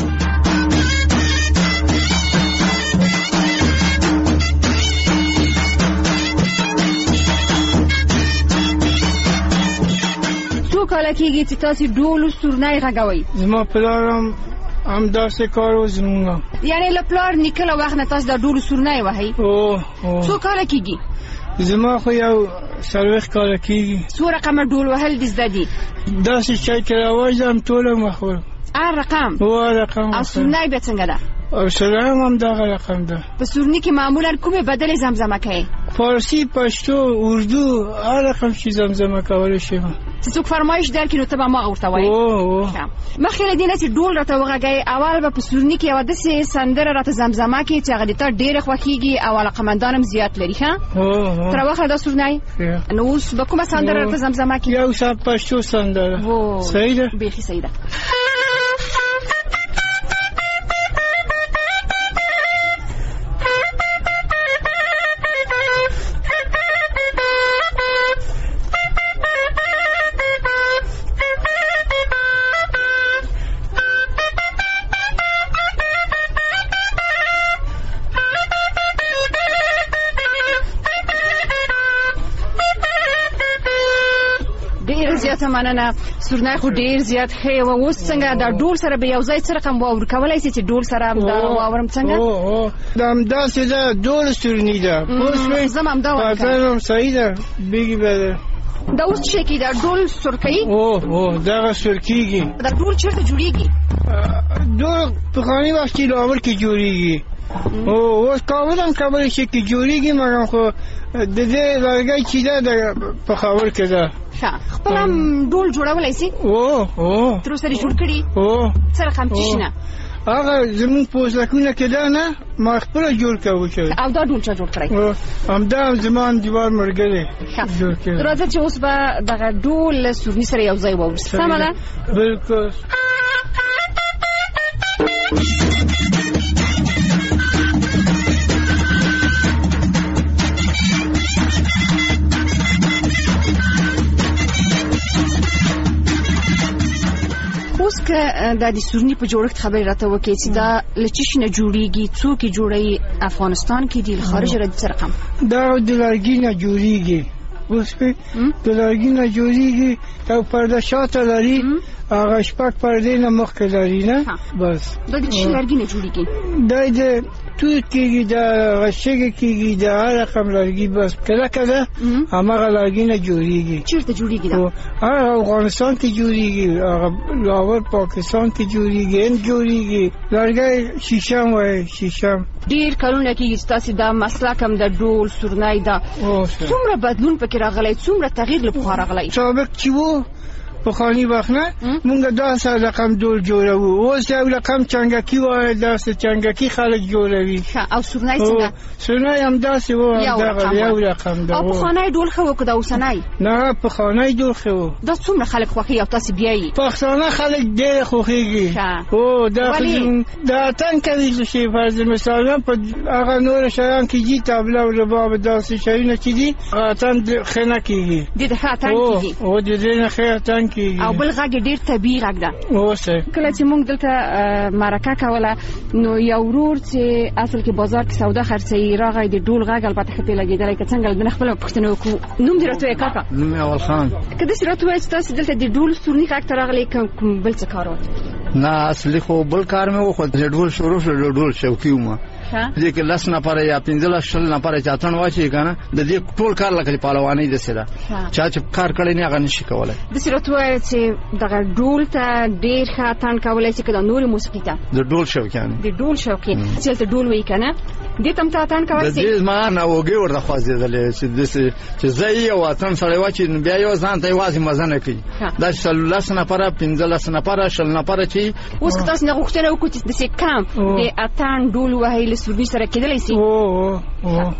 څو کاله کېږي چې تاسو ډول او سورني غږوئ؟ زما پلار هم داسې کار و زمونږ. یعنې له پلار نیکه له وخت نه تاسو دا ډول او سورني وهئ؟ څو کاله کېږي؟ زما خو یو څلوېښت کاله کېږي. څو رقمه ډول وهل دې زده دي؟ داسې چای کې راوځم ټوله مخور. هر رقم؟ هر رقم. او سورني بیا څنګه ده؟ او سورني هم دغه رقم ده. په سورني کې معمولا کومې بدلې زمزمه کوي؟ فارسی، پښتو، اردو، هر رقم چې زمزمه کولی شي. چې څوک فرمایش درکړي نو ته به ما ورته وایې؟ مخکې له دې نه چې ډول راته وغږوې، اول به په سورني کې یوه داسې سندره راته زمزمه کړي چې هغه د تا ډېره خوښېږي او علاقمندان هم زیات لري. ښه تر واخله دا سورني. نو اوس به کومه سندره راته زمزمه کړي؟ یو څه پښتو سندره. صحیح ده؟ بیخي صحیح ده. مننه. سورني خو ډیر زیات ښه و. اوس څنګه دا ډول سره به یو ځای څه رقم واور کولی شي چې ډول سره دا واورم څنګه؟ دا همداسې ده، ډول سورني ده. پوه شوې؟ زه هم همدا وایم. پاتن هم صحیح ده. بیګي به ده. دا اوس څه کېږي؟ دا ډول سور کوي؟ او او دغه سور کېږي. دا ډول چېرته جوړېږي؟ ډول پخواني وخت کې لاهور کې جوړېږي. او اوس کابل هم کابل شي کې جوړېږي، مګر خو د دې لرګی چې ده د پېښور کې ده. خپل هم ډول جوړولی سي؟ او او تر اوسه یې جوړ کړي؟ او څه رقم چې شنه هغه زموږ پوستکونه کې ده نه، ما خپله جوړ کوو. او دا ډول چا جوړ کړی؟ همدا زما دیوار ملګری جوړ کړی. راځه چې اوس به دغه ډول له سورني سره یو ځای واورو. سمه ده؟ بلکل. اوس که دا د سورني په جوړښت خبرې راته وکړې چې دا له څه شي نه جوړېږي، څوک یې جوړوي، افغانستان کې دي، له خارجه راځي، څه رقم؟ دا د لرګي نه جوړېږي. اوس د لرګي نه جوړېږي او پرده شاته لري، هغه شپږ پردې نه مخکې لري نه. بس دا د څه لرګي نه جوړېږي؟ دا د توت کېږي، د غشګې کېږي، د هر رقم لرګي. بس کله کله هماغه لرګي نه جوړېږي. چېرته جوړېږي دا؟ هغه افغانستان کې جوړېږي، هغه لاهور پاکستان کې جوړېږي، هند جوړېږي. لرګی شیشم وایي، شیشم. ډېر کلونه کېږي چې تاسې دا مسلک هم د ډول سورني ده. څومره بدلون پکې راغلی، څومره تغییر له پخوا راغلی؟ سابق چې و پخواني وخت نه مونږ داسې رقم ډول جوړوو. اوس یو رقم چنګکي وایي، داسې چنګکي خلک جوړوي. او سورني څنګه؟ سورني همداسې و، همدغه یو رقم ده. او پخوانی ډول ښه و که دا اوسنی؟ نه، پخوانی ډول ښه و. دا څومره خلک خوښوي او تاسې بیایي؟ پښتانه خلک ډېر خوښېږي. او دا د اتڼ کوي چې فرض مثال په هغه نور شیان کې دي، طبله او رباب، داسې شیونه چې دي اتڼ ښه نه کېږي. د دې ښه اتڼ کېږي؟ او د دې نه ښه اتڼ کېږي. او بل غږ ډېر طبیعي غږ ده. اوسه کله چې موږ دلته مرکه کوله نو یو ورور چې اصل کې بازار کې سودا خرڅوي راغی، د ډول غږ البته ښه پې لګېدلی، که څنګه د نه خپله پوښتنه وکړو. نوم دې راته وایه کاکا؟ نوم یې اول خان. که داسې راته ووایه چې تاسې دلته د ډول سورني غږ ته راغلی، کوم بل څه کار و؟ نه، اصلي خو بل کار مې و، خو د ډول شروع شو، د ډول شوقي وم. دې کې لس نفره یا پنځلس شل نفره چې اتڼ واچوي که نه، د دې ټول کار لکه پهلوانۍ داسې ده. چا چې کار کړی نه هغه نشي کولی. داسې راته ووایه چې دغه ډول ته ډېر ښه اتڼ کولی شي که د نورې موسیقي ته؟ د ډول شوقیان. د ډول شوقي چې هلته ډول وایي که نه، دې ته هم ته اتڼ کولی شي؟ د دې زما ناوګۍ ورته خوځېدلې چې داسې چې زه یې او اتڼ سړی واچوي نو بیا یو ځان ته یوازې مزه نه کوي. داسې لس نفره، پنځلس نفره، شل نفره چې اوس که تاسو نه غوښتنه وکړو چې داسې کم د اتڼ ډول وهي له سوربي سره کېدلی سي. او او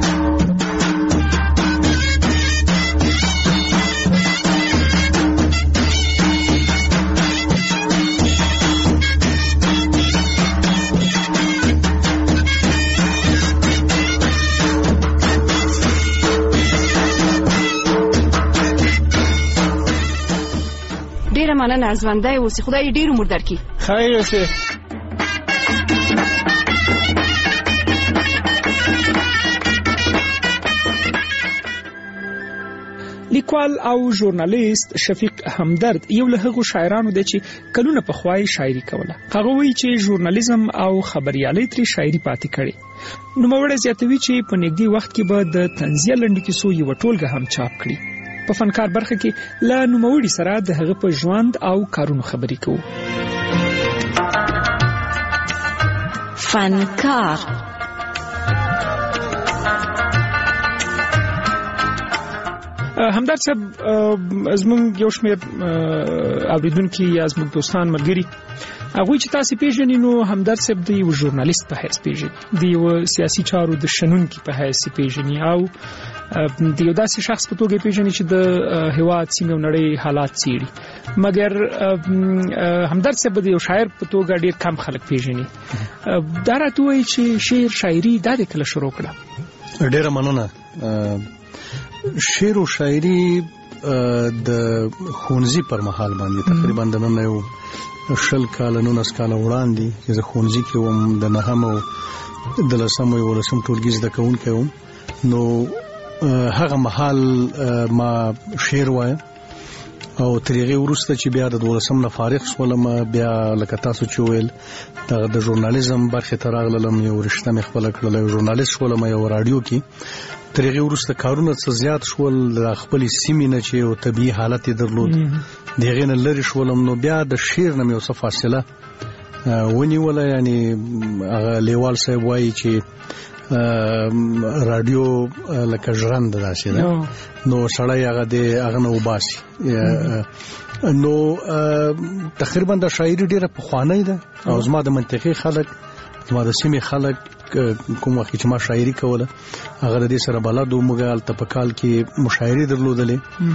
ډیره مننه ژوندی اوسې، خدای ډیر عمر درکړي. خیر اوسې. لیکوال او ژورنالیست شفیق همدرد یو له هغو شاعرانو دی چې کلونه پخوای شاعري کوله. هغه وایي چې ژورنالیزم او خبريالۍ ترې شاعري پاتې کړي. نوموړی زیاتوي چې په نږدې وخت کې به د طنزیه لنډو کیسو یوه ټولګه هم چاپ کړي. په فنکار برخه کې له نوموړي سره د هغه په ژوند او کارونو خبرې کوو. فنکار همدرد صاحب زموږ یو شمېر اوریدونکي یا زموږ دوستان ملګري هغوی چې تاسې پیژنئ نو همدرد صاحب د یو ژورنالیست په حیث پیژني، د یو سیاسي چارو د شنونکي په حیث پیژني او د یو داسې شخص په توګه پیژني چې د هېواد سیمې او نړۍ حالات څېړي. مګر همدرد صاحب د یو شاعر په توګه ډېر کم خلک پیژني. دا راته وایي چې شعر شاعري دا د کله شروع کړه؟ ډېره مننه. شعر او شاعري د ښوونځي پر مهال باندې تقریبا د نن یو شل کاله نولس کاله وړاندې چې زه ښوونځي کې وم، د نهم او د لسم او یولسم ټولګي زده کوونکی وم، نو هغه مهال ما شعر وایم او تر هغې وروسته چې بیا د دولسم نه فارغ شولم، بیا لکه تاسو چې وویل دغه د ژورنالیزم برخې ته راغلم، یو رشته مې خپله کړله، یو ژورنالیست شولم یو راډیو کې. تر هغې وروسته کارونه څه زیات شول، د خپلې سیمې نه چې یو طبیعي حالت یې درلود د هغې نه لرې شولم، نو بیا د شعر نه مې یو څه فاصله ونیوله. یعنې هغه لیوال صاحب وایي چې راډیو لکه ژرنده داسې ده، نو سړی هغه د هغه نه وباسي. نو تقریبا د شاعري ډېره پخوانۍ ده او زما د منطقې خلک، زما د سیمې خلک کوم وخت چې ما شاعري کوله هغه د دې سره بلد و. موږ هلته په کال کې مشاعرې درلودلې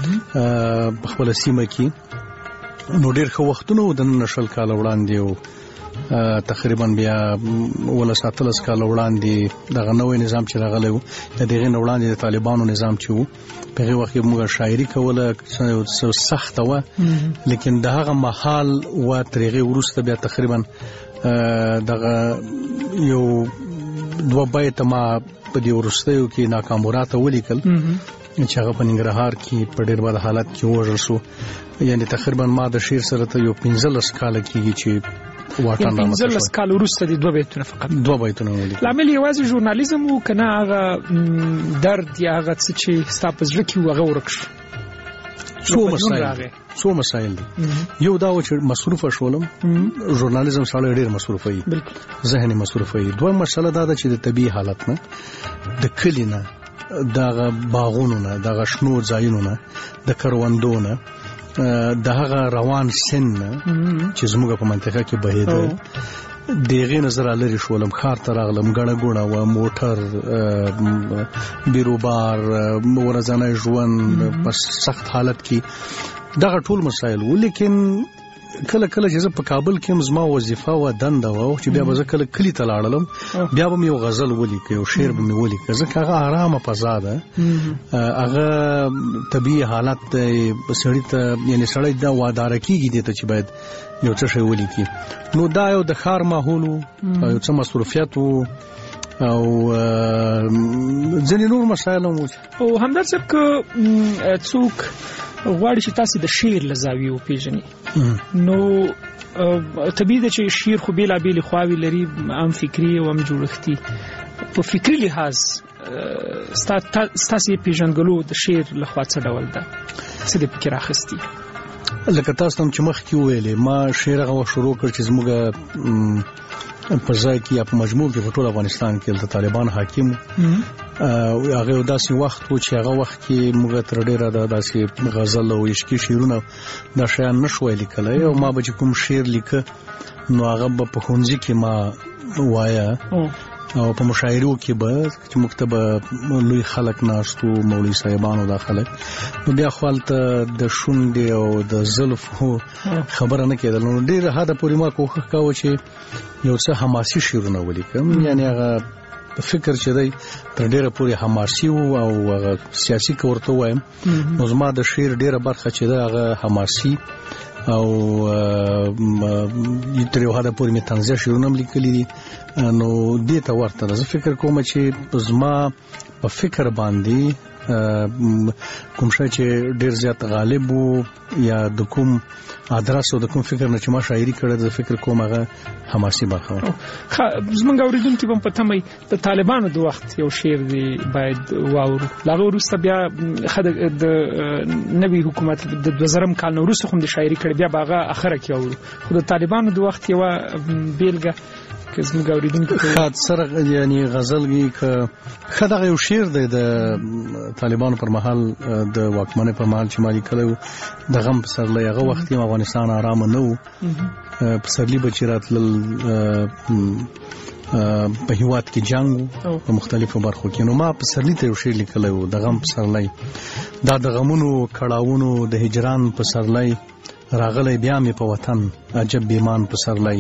په خپله سیمه کې، نو ډېر ښه وختونه و د نن شل کاله وړاندې و. تقریبا بیا ولس اتلس کاله وړاندې دغه نوی نظام چې راغلی و، د هغې نه وړاندې د طالبانو نظام چې و، په هغې وخت کې موږ شاعري کوله، څه سخته وه، لیکن د هغه مهال و. تر هغې وروسته بیا تقریبا دغه یو دوه بیته ما په دې وروستیو کې ناکاموراته ولیکل چې هغه په ننګرهار کې په ډېر بد حالت کې ووژل شو. یعنې تقریبا ما د شعر سره ته یو پنځلس کاله کېږي چې واټن رامنځته شوی. پنځلس کاله وروسته دې دوه بیتونه فقط دوه بیتونه ولیکل. لامل یوازې ژورنالیزم و که نه هغه درد یا هغه څه چې ستا په زړه کې و هغه ورک شو؟ څو مسایل څو مسایل دي. یو دا و چې مصروفه شولم، ژورنالیزم سړی ډېر مصروفوي، ذهني مصروفوي. دویم مسله دا ده چې د طبیعي حالت نه، د کلي نه، دغه باغونو نه، دغه شنو ځایونو نه، د کروندو نه، د هغه روان سن نه چې زموږ په منطقه کې بهېده، د هغې نه زه رالرې شولم، ښار ته راغلم، ګڼه ګوڼه وه، موټر، بیروبار، ورځنی ژوند په سخت حالت کې، دغه ټول مسایل و. لیکن کله کله چې زه په کابل کې هم زما وظیفه و دنده وه چې بیا به زه کله کلي ته لاړلم، بیا به مې یو غزل ولیکه، یو شعر به مې ولیکه، ځکه هغه ارامه فضا ده، هغه طبیعي حالت دی، سړي ته یعنې سړی دا واداره کېږي دې ته چې باید یو څه شی ولیکي. نو دا یو د ښار ماحول و او یو څه مصروفیت و او ځینې نور مسایل هم و. او همدرد صاحب که څوک غواړي چې تاسې د شعر له زاویې وپېژني، نو طبیعي ده چې شعر خو بېلابېلې خواوې لري، هم فکري او هم جوړښتي. په فکري لحاظ ستاسې پېژندګلو د شعر لخوا څه ډول ده؟ څه دې پکې راخیستي؟ لکه تاسو هم چې مخکې وویلې، ما شعر هغه وخت شروع کړ چې زموږ په ځای کې یا په مجموع کې په ټول افغانستان کې د طالبان حاکم هغه یو داسې وخت و چې هغه وخت کې موږ تر ډېره د داسې غزل او عشقي شعرونه دا شیان نه شوی لیکلی، او ما به چې کوم شعر لیکه نو هغه به په ښوونځي کې ما وایه، او په مشاعرو کې به چې مکتب لوی خلک ناشتو مولوی صاحبانو دا خلک نو بیا خپلته د شونډې او د زلفو خبره نه کېدل نو ډیر هدا پورې ما کوښښ کاوه چې یو څه حماسي شعرونه ولیکم یعنی هغه فکر چې دی تر ډیره پورې حماسي او سیاسي کورته وایم نو زما د شعر ډیره برخه چې دی هغه حماسي او تر یو حده پورې مې طنزیه شعرونه هم لیکلي دي نو دې ته ورته ده زه فکر کوم چې زما په فکر باندې کوم شی چې ډیر زیات غالب وو یا د کوم ادرس او د کوم فکر نه چې ما شاعري کړې د فکر کوم هغه حماسي برخه زمونږ اوریدونکو په پتمې د طالبانو د وخت یو شعر دی باید واورو لاغه وروسته بیا د نوي حکومت د دوه زره کال نو وروسته هم د شاعري کړې بیا باغه اخره کې اورو خو د طالبانو د وخت یو بیلګه که زموږ اوریدونکو خاط سره یعنی غزلګي ک خدغه یو شعر دی د طالبانو پر مهال د واکمنۍ پر مهال چې مالي کړو د غم په سر لغه وخت یې افغانستان آرام نه وو په سرلی بچرات لل په هیواد کې جنگ په مختلفو برخو کې نو ما په سرلی ته یو شعر لیکلو د غم په سرلی دا د غمونو کړهونو د هجران په سرلی راغلی بیا مې په وطن عجب بیمان په سرلی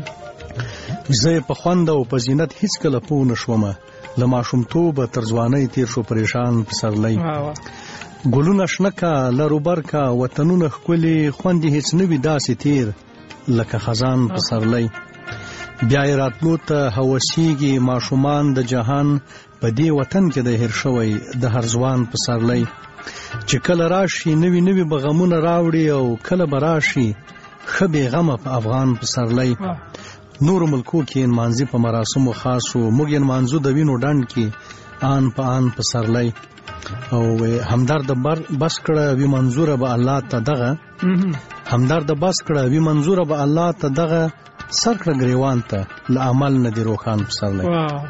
زه په خوند او په زینت هیڅ کله پوه نشومه له ماشومتوب تر ځوانۍ تیر شو پریشان په سرلی ګلونه شنه کا لروبر کا وطنونه ښکلي خوند هیڅ نه وي داسې تیر لکه خزان په سرلی بیا یې راتلو ته هوسیږي ماشومان د جهان په دې وطن کې د هیر شوی د هر ځوان په سرلی چې کله راشي نوي نوي بغمونه راوړي او کله به راشي ښه بېغمه په افغان په سرلی نور ملکو کې انمانځي په مراسمو خاصو موږ انمانځو د وینو ډنډ کې آن په آن په سرلی او همدارد بس کړه وی منظوره به الله ته دغه همدارد بس کړه وی منظوره به الله ته دغه سر کړه گریوان ته ل عمل نه دی روخان په سرلی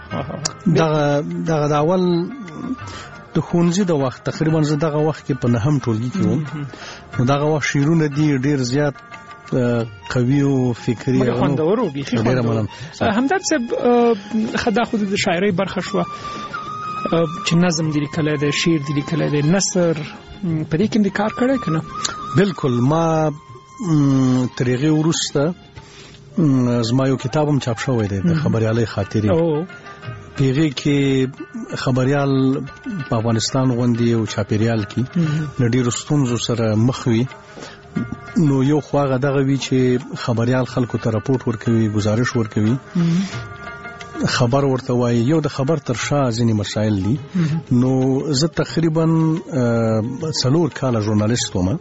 دغه دغه د اول د خونځي د وخت تقریبا زه دغه وخت کې په نهم ټولګي کې وم نو دغه وخت شعرونه دي ډیر زیات قوي او فکری او خوندورو بيخي خوندورو همدارد صاحب خدا خود د شاعرۍ برخه شو چې نظم دی لیکلی دی شعر دی لیکلی دی نثر په دې کې د کار کړی کنه بالکل ما ترغه ورسته زما یو کتاب هم چاپ شوی دی د خبريالۍ خاطرې پیغه کې خبريال په افغانستان غونډي او چاپیریال کې لډیر ستونزو سره مخ وي نو یو خواغه دغه وی چې خبريال خلکو ته راپورټ ورکوي گزارش ورکوي خبر ورته وایي یو د خبر تر شا ځینې مسایل دي نو زه تقریبا څلور کاله ژورنالیست وم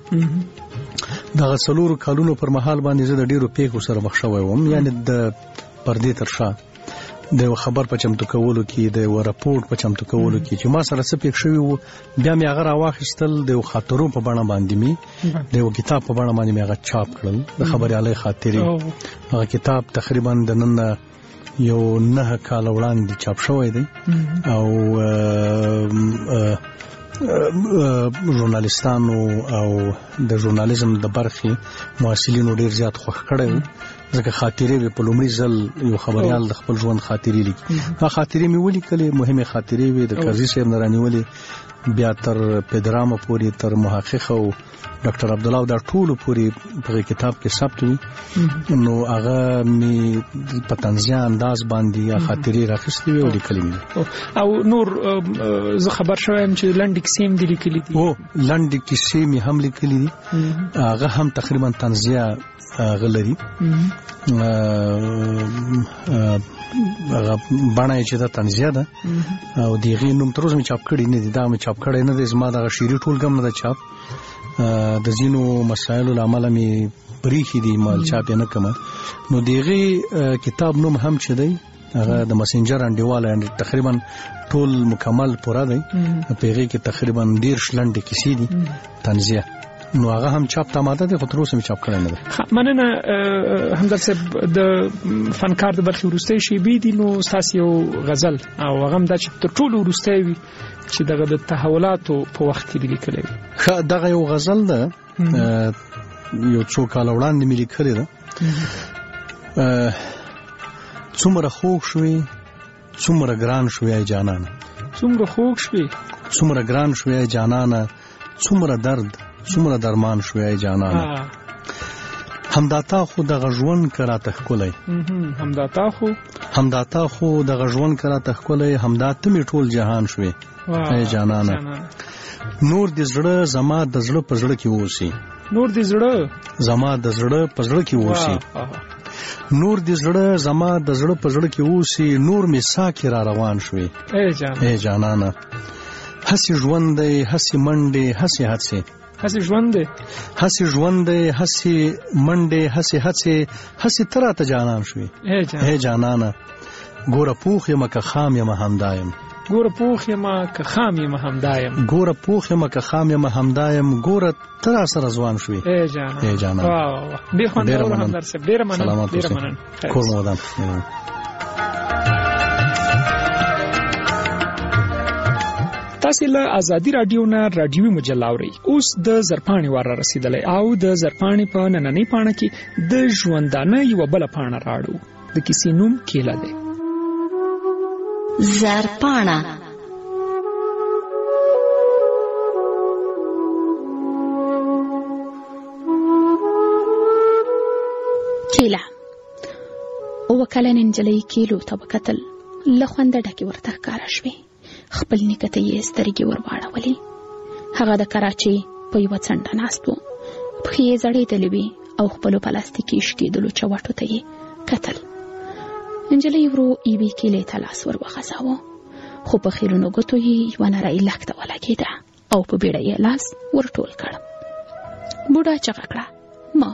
دغه څلور کالونو پر مهال باندې زه د ډیرو پیښو سره مخ شوی وم یعنی د پردې تر شا د خبر په چمتو کولو کې د راپورټ په چمتو کولو کې چې ما سره څه پېښ شوی وو بیا مې هغه راواخیستل د خاطرو په بڼه باندې می د یو کتاب په بڼه باندې مې هغه چاپ کړل د خبريالۍ خاطرې هغه کتاب تقریبا د نن یو نه کال وړاندې چاپ شوی دی او ژورنالیستانو او د ژورنالیزم د برخې محصلینو ډیر زیات خوښ کړی ځکه خاطرې په لومړي ځل یو خبريال د خپل ژوند خاطرې لیکي هغه خاطرې مې ولیکلې مهمه خاطرې وې د قاضي صاحب نرانیولې بیا تر پدرامه پورې تر محقق او ډاکټر عبد الله دا ټول پورې په کتاب کې ثبت وي نو هغه مې په طنزیه انداز باندې خاطرې راخستې وي او لیکلې او نور زه خبر شوم چې لنډ کیسې هم لیکلې دي او لنډ کیسې مې هم لیکلې دي هغه هم تقریبا طنزیه غلري هغه باندې چې دا طنزیه ده او دیغې نوم تر اوسه مې چاپ کړی نه دي دا مې چاپ کړی نه دي زما د شعري ټولګم نه ده چاپ د زینو مسایلو لامل مې بریخي دي مال چاپ نه کوم نو دیغې کتاب نوم هم چې دی هغه د مسنجر انډیواله تقریبا ټول مکمل پوره دی پیغه کې تقریبا ډیر شلند کیسې دي طنزیه نو هغه هم چاپ ته ماده ده خو تر اوسه مې چاپ کړی نه ده مننه همدارد صاحب د فنکار د برخې وروستۍ شیبې دي نو ستاسو یو غزل او هغه هم دا چې تر ټولو وروستی وي چې دغه د تحولاتو په وخت کې لیکلی وي ښه دغه یو غزل ده یو څو کاله وړاندې مې لیکلې ده څومره خوږ شوې څومره ګران شوې جانانه څومره خوږ شوې څومره ګران شوې جانانه څومره درد څومره درمان شوې جانانه همدا تا خو د غژوند کرا تخکولای همدا تا خو همدا تا خو د غژوند کرا تخکولای همدا ته ټول جهان شوې ای جانانه نور دې زړه زما د زړه په زړه کې اوسي نور دې زړه زما د زړه په زړه کې اوسي نور دې زړه زما د زړه په زړه کې اوسي نور می ساکي را روان شوې ای جان ای جانانه هسي ژوند دی هسي منډه هسي هسي هسي ژوند دی هسي ژوند دی هسي منډه هسي هسي هسي ترا ته جانان شوې ای جان ای جانانه ګوره پوخ یم که خام یم همدایم ګوره پوخ یم که خام یم همدایم ګوره پوخ یم که خام یم همدایم ګوره تر سره ځوان شوې ای جان ای جان واه واه ډیر خوندور هم درسه ډیر مننه ډیر مننه کور مو ودان تاسو له ازادي رادیو نه رادیوي مجله اورئ. اوس د زرپاڼې وار رسیدلې او د زرپاڼې په نننۍ پاڼه کې د ژوندانه یو بل پاڼه راړو. د کیسې نوم کیله ده. زرپاڼه کیله وکاله ننجلې کیلو ته وکتل. له خونده ډکې ورته ښکاره شوې. خپل نیکه ته یې سترګې ورواړولې. هغه د کراچۍ په یوه څنډه ناست و. پښې یې ځړېدلې وې او خپلو پلاستیکي شکېدلو چوټو ته یې کتل. نجلۍ ورو یوې کیلې ته لاس ور وغځاوه، خو په خیرونو ګوتو یې یوه نرۍ لښته ولګېده او په بیړه یې لاس ورټول کړ. بوډا چغه کړه، ما.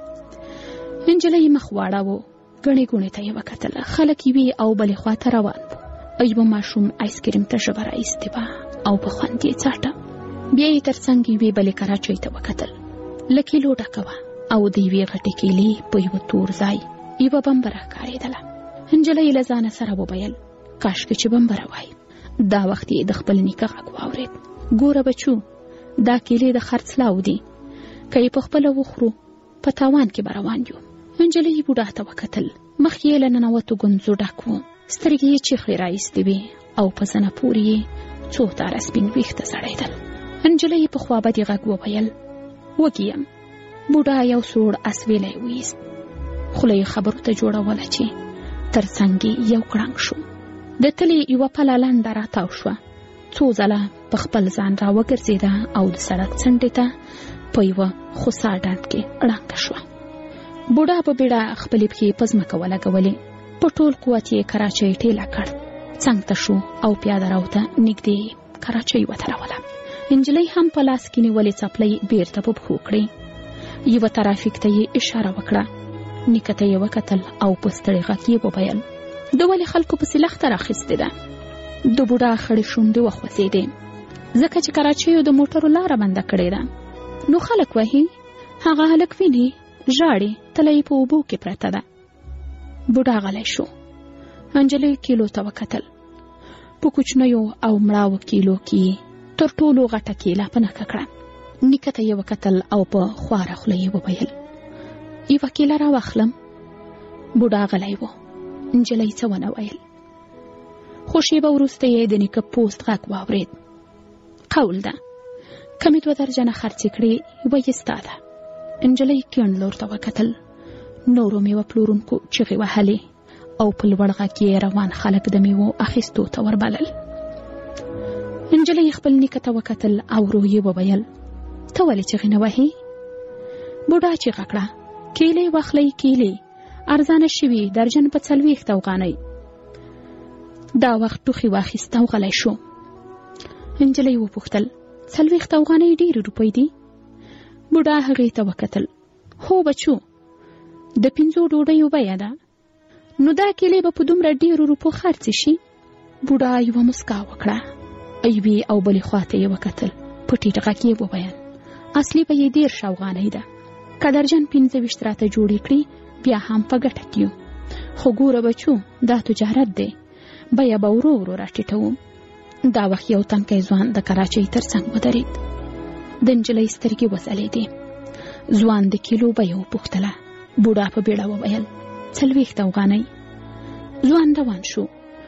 نجلۍ مخ واړاوه، ګڼې ګوڼې ته یې وکتل. خلک یوې او بلې خوا ته روان وو. یوه ماشوم آیسکریم ته ژبه راایستې وه او په خوند یې څاټه. بیا یې تر څنګ یوې بلې کراچۍ ته وکتل. له کیلو ډکه وه او د یوې غټې کیلې په یوه تور ځای یوه بمبره ښکارېدله. نجلۍ له ځانه سره وویل، کاشکې چې بمبره وای. دا وخت یې د خپل نیکه غږ واورېد، ګوره بچو، دا کیلې د خرڅلاو دي، که یې په خپله وخورو په تاوان کې به روان یو. نجلۍ بوډا ته وکتل. مخ یې له ننوتو ګونځو ډک و، سترګې یې چیخې راایستې وې او په زنه پورې یې څو تاره سپین ویښته ځړېدل. نجلۍ په خوابدي غږ وویل، وږي یم. بوډا یو سوړ اسویلی ویست، خوله یې خبرو ته جوړوله چې تر څنګ یو کړنګ شو. د تلې یوه پله لنډه راتاو شوه، څو ځله په خپل ځان را وګرځېده او د سړک څنډې ته په یوه خوسا ډنډ کې ړنګه شوه. بوډا په بیړه خپلې پښې په ځمکه ولګولې. په ټول قوت یې کراچۍ ټیله کړ، څنګ ته شو او پیاده راو ته نږدې کراچۍ وتروله. نجلۍ هم په لاس کې نیولې څپلۍ بیرته په پښو کړې. یوه ترافیک ته یې اشاره وکړه. نیکه ته یې وکتل او په ستړي غږ یې وویل، د ولې خلکو پسې لښته راخیستې ده؟ د بوډا خړې شونډې وخوځېدې. ځکه چې کراچیو د موټرو لاره بنده کړې ده، نو خلک وهي. هغه هلک ویني، ژاړي، تله یې په اوبو کې پرته ده. بوډا غلی شو. نجلۍ کیلو ته وکتل. په کوچنیو او مړاوو کیلو کې تر ټولو غټه کیله په نښه کړه. نیکه ته یې وکتل او په خواره خوله یې وویل، یوه کیله را واخلم. بوډا غلی و. نجلۍ څه ونه ویل، خو شېبه وروسته یې د نیکه پوست غږ واورېد. قول ده، که مې دوه درجنه خرڅې کړې یوه یې ستا ده. نجلۍ کیڼ لور ته وکتل. نورو میوه پلورونکو چغې وهلې او په لوړ غږ یې روان خلک د میوو اخیستو ته وربلل. نجلۍ خپل نیکه ته وکتل او ورو یې وویل، ته ولې چغې نه وهې؟ بوډا چیغه کړه، کیلې واخلئ، کیلې ارزانه شوي، درجن په څلوېښت افغانۍ. دا وخت ټوخي واخیست او غلی شو. نجلۍ وپوښتل، څلوېښت افغانۍ ډېرې روپۍ دي؟ بوډا هغې ته وکتل، هو بچو، د پنځو ډوډیو بیه ده. نو دا کیلې به په دومره ډېرو روپو خرڅې شي؟ بوډا یوه مسکا وکړه. یوې او بلې خواته یې وکتل. په ټیټ غږ یې وویل، اصلي به یې دېرش افغانۍ ده. که درجن پنځه ویشت راته جوړې کړي بیا هم په ګټه کې یو. خو ګوره بچو، دا تجارت دی، بیه به ورو ورو راټیټوم. دا وخت یو تنکی ځوان د کراچۍ تر څنګ ودرېد. د نجلۍ سترګې وځلېدې. ځوان د کیلو بیه وپوښتله. بوډا په بیړه وویل، څلوېښت افغانۍ. ځوان روان شو.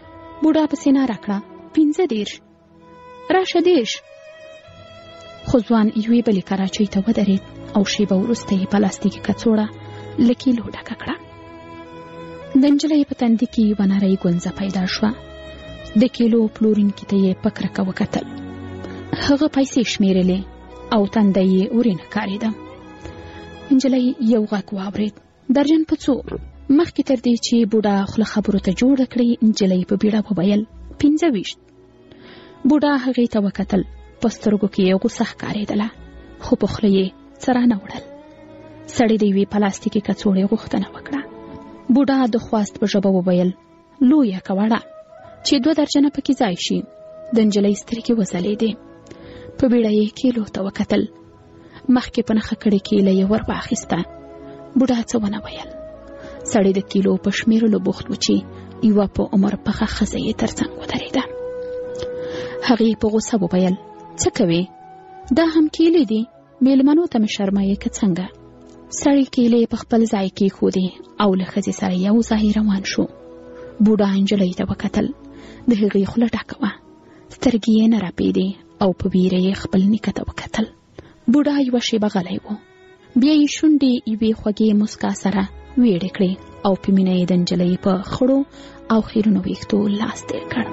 بوډا پسې ناره کړه پنځه دېرش راشه دېرش. خو ځوان یوې بلې کراچۍ ته ودرېد او شیبه وروسته یې پلاستیکي کڅوړه له کیلو ډکه کړه. د نجلۍ په تندي کې یوه نرۍ ګونځه پیدا شوه. د کیلو پلورونکي ته یې په کرکه وکتل. هغه پیسې شمیرلې او تنده یې ورینه کارېده. نجلۍ یو غږ واورېد، درجن په څو. مخکې تر دې چې بوډا خوله خبرو ته جوړه کړي، نجلۍ په بیړه وویل پنځه ویشت. بوډا هغې ته وکتل. په سترګو کې یې غوسه ښکارېدله، خو په خوله یې څه رانه وړل. سړي د یوې پلاستیکي کڅوړې غوښتنه وکړه. بوډا د خواست په ژبه وویل لویه که وړه، چې دوه درجنه پکې ځای شي. د نجلۍ سترګې وځلېدې. په بیړه یې کیلو ته وکتل. مخکې په نښه کړې کیله یې ور واخیسته. بوډا څه ونه ویل. سړی د کیلو په شمیرلو بوخت و چې یوه په عمر پخه ښځه یې تر څنګ ودرېده. هغې په غوسه وویل څه کوې؟ دا هم کیلې دي، میلمنو ته مې شرمایې که څنګه؟ سړی کیلې په خپل ځای کېښودې او له ښځې سره یو ځای روان شو. بوډا نجلۍ ته وکتل. د هغې خوله ډکه وه، سترګې یې نه رپېدې او په ویره یې خپل نیکه ته وکتل. بوډا یوه شیبه غلی و، بیا یې شونډې یوې خوږې مسکا سره ویړې کړې او په مینه یې د نجلۍ په خړو او خیرونو ویښتو لاس تېر کړ.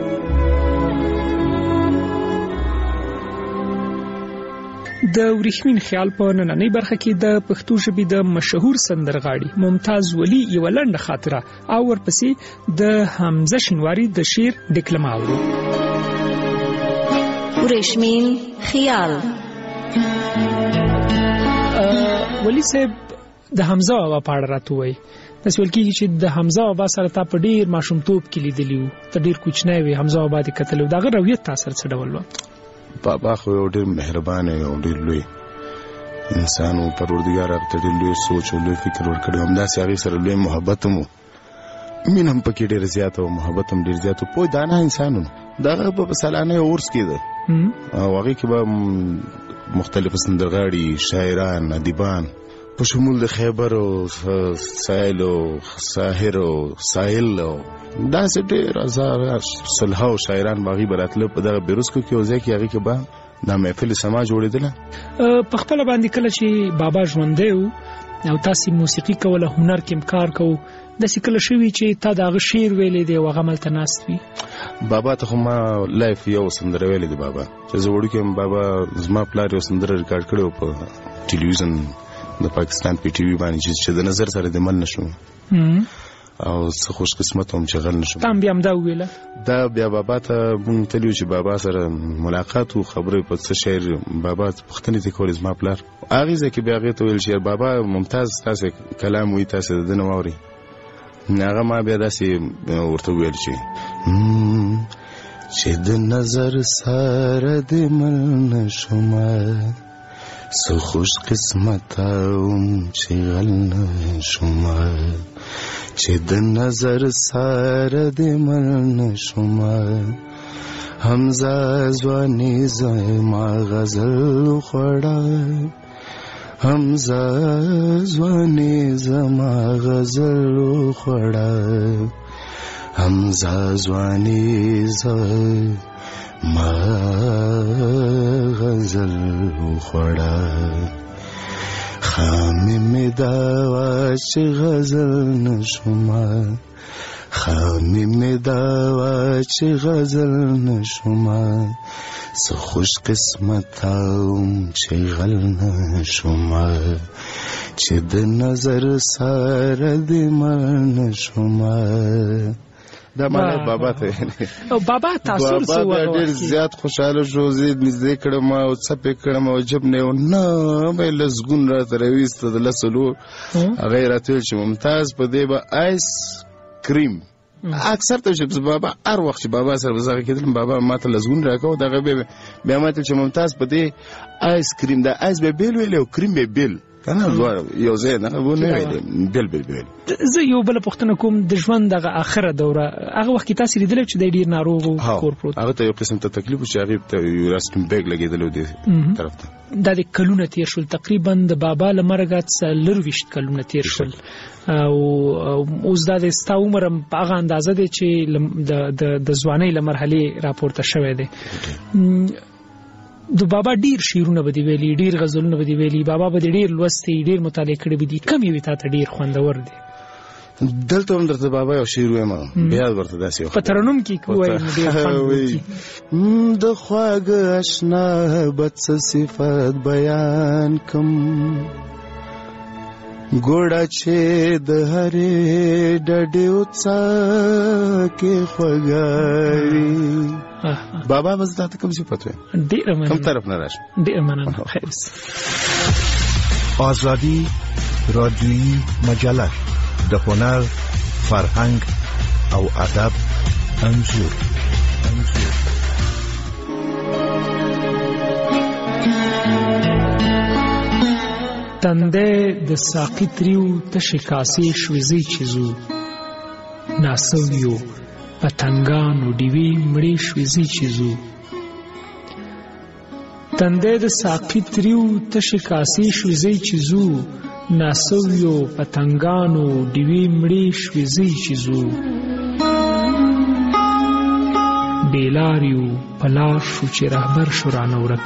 د ورېښمین خیال په نننۍ برخه کې د پښتو ژبې د مشهور سندرغاړي ممتاز ولی یوه لنډه خاطره او ورپسې د حمزه شینواري د شعر ډکلمه اورو. ورېښمین خیال. ولی صاحب د حمزه بابا په اړه راته ووایي. داسې ویل کېږي چې د حمزه بابا سره تا په ډېر ماشومتوب کې لیدلي وو، ته ډېر کوچنی وې، حمزه بابا دې کتلی و. د هغه رویت تا سره څه ډول وه؟ بابا خو یو ډېر مهربان او ډېر لوی انسان و. پروردګار هغه ته ډېر لوی سوچ او لوی فکر ورکړی و. همداسې هغې سره لوی محبت هم و، مینه هم پکې ډېره زیاته و، محبت هم ډېر زیات و. پوه دانه انسان و. د هغه په سالانه عرس کې ده او هغې کې به مختلف سندرغاړي، شاعران، ادیبان په شمول د خیبر او سایل او ساحر او ساحل او داسې ډېر هزار سلهاو شاعران به هغې به راتله په دغه بیروسکو کې او ځای کې هغې کې به دا محفل سما جوړېدله. په خپله باندې کله چې بابا ژوندی و او تاسې موسیقي کوله، هنر کې هم کار کوو، داسې کله شوي چې تا د هغه شعر ویلی دی او هغه هملته ناست وي؟ بابا ته خو ما لایف یو سندره ویلی دی بابا، چې زه وړوکی یم. بابا زما پلار یو سندره ریکارډ کړی و په ټلویزیون د پاکستان په ټي وي باندې چې د نظر سره د مل نشو او څه خوش قسمت هم چې غل نشم. تام بیا هم دا وویله؟ دا بیا بابا ته مونږ تللي وو چې بابا سره ملاقات و، خبرې په څه شعر بابا پوښتنې ترې کولې زما پلار. هغې ځای کې بیا هغې ته ویل چې بابا ممتاز تاسې کلام وایي، تاسې د ده نه واورئ. هغه ما بیا داسې ورته وویل چې چې د نظر سره د مل نشمه، څه خوش قسمته وم چې غل نشمه، چې د نظر سره د مل نشمه، حمزه ځواني زما غزل خوړه، حمزه ځواني زما غزل خوړه، حمزه ځواني زما غزل خوړه، خامې مې دا وه چې غزل نشمه، خامې مې دا وه چې غزل نشمه، څه خوش قسمته وم چې غل نشمه، چې د نظر سره د مل نشمه. دا معنی بابا ته او بابا تاثیر څه و؟ بابا ډېر زیات خوشحاله شو. زه یې نږدې کړم او څپې کړم او جب نه یو نه به یې لسګون راته راویسته د لسو لور. هغه یې راته ویل چې ممتاز په دې به آیس کریم اکثر ته چې بابا هر وخت چې بابا سره به زه هغه کېدلم بابا ما ته لسګون راکوه. دغه بیا بیا ما ته چې ممتاز په دې آیس کریم، دا آیس به بیل ویل او کریم به بیل. کنه یو ځای نه ونه ویل بل بل بل زه یو بل پوښتنه کوم د ژوند دغه اخره دوره هغه وخت کې تاسو لیدل چې د ډیر ناروغ او کور پروت هغه ته یو قسم ته تکلیف چې هغه ته یو راستم بیگ لګیدل دی طرف ته د کلونه تیر شول تقریبا د بابا لمرګه څلور وشت کلونه تیر شول او اوس دا د ستا عمر په هغه اندازه دی چې د د ځوانۍ له مرحلې راپورته شوی دی د بابا ډیر شعرونه به دی ویلي ډیر غزلونه به دی ویلي بابا به ډیر لوستي ډیر مطالعه کړی به دي کم یو ته ډیر خوندور دی دلته هم درته بابا یو شعر وایم بیا ورته داسې په ترنم کې کوی ډیر خوندور د خواږه آشنا بد صفات بیان کم ګوړه چې د هرې ډډې وڅا کې خوږاوي بابا بس دا کوم صفات وي ډیر مننه کوم طرف نه راشه ډیر مننه خیر آزادی رادیویی مجله د هنر فرهنګ او ادب انځور انځور تنده د ساقی تریو تشی کاسې شوزي چیزو ناسویو پتنګانو دیوی مړې شوزي چیزو تنده د ساقی تریو تشی کاسې شوزي چیزو ناسویو پتنګانو دیوی مړې شوزي چیزو بیلاریو پلار شو چې رهبر شو رانورک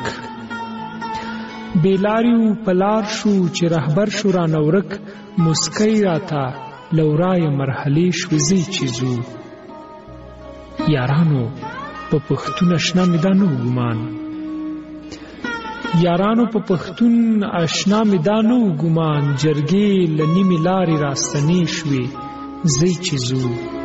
بیلاریو پلار شو چې رهبر شو رانورک مسکی راتا لورای مرحله شوزي چیزو یارانو په پښتون آشنا مې دا نو ګمان یارانو په پښتون آشنا مې دا نو ګمان جرګې لنیمې لارې راستنې شوې زی چیزو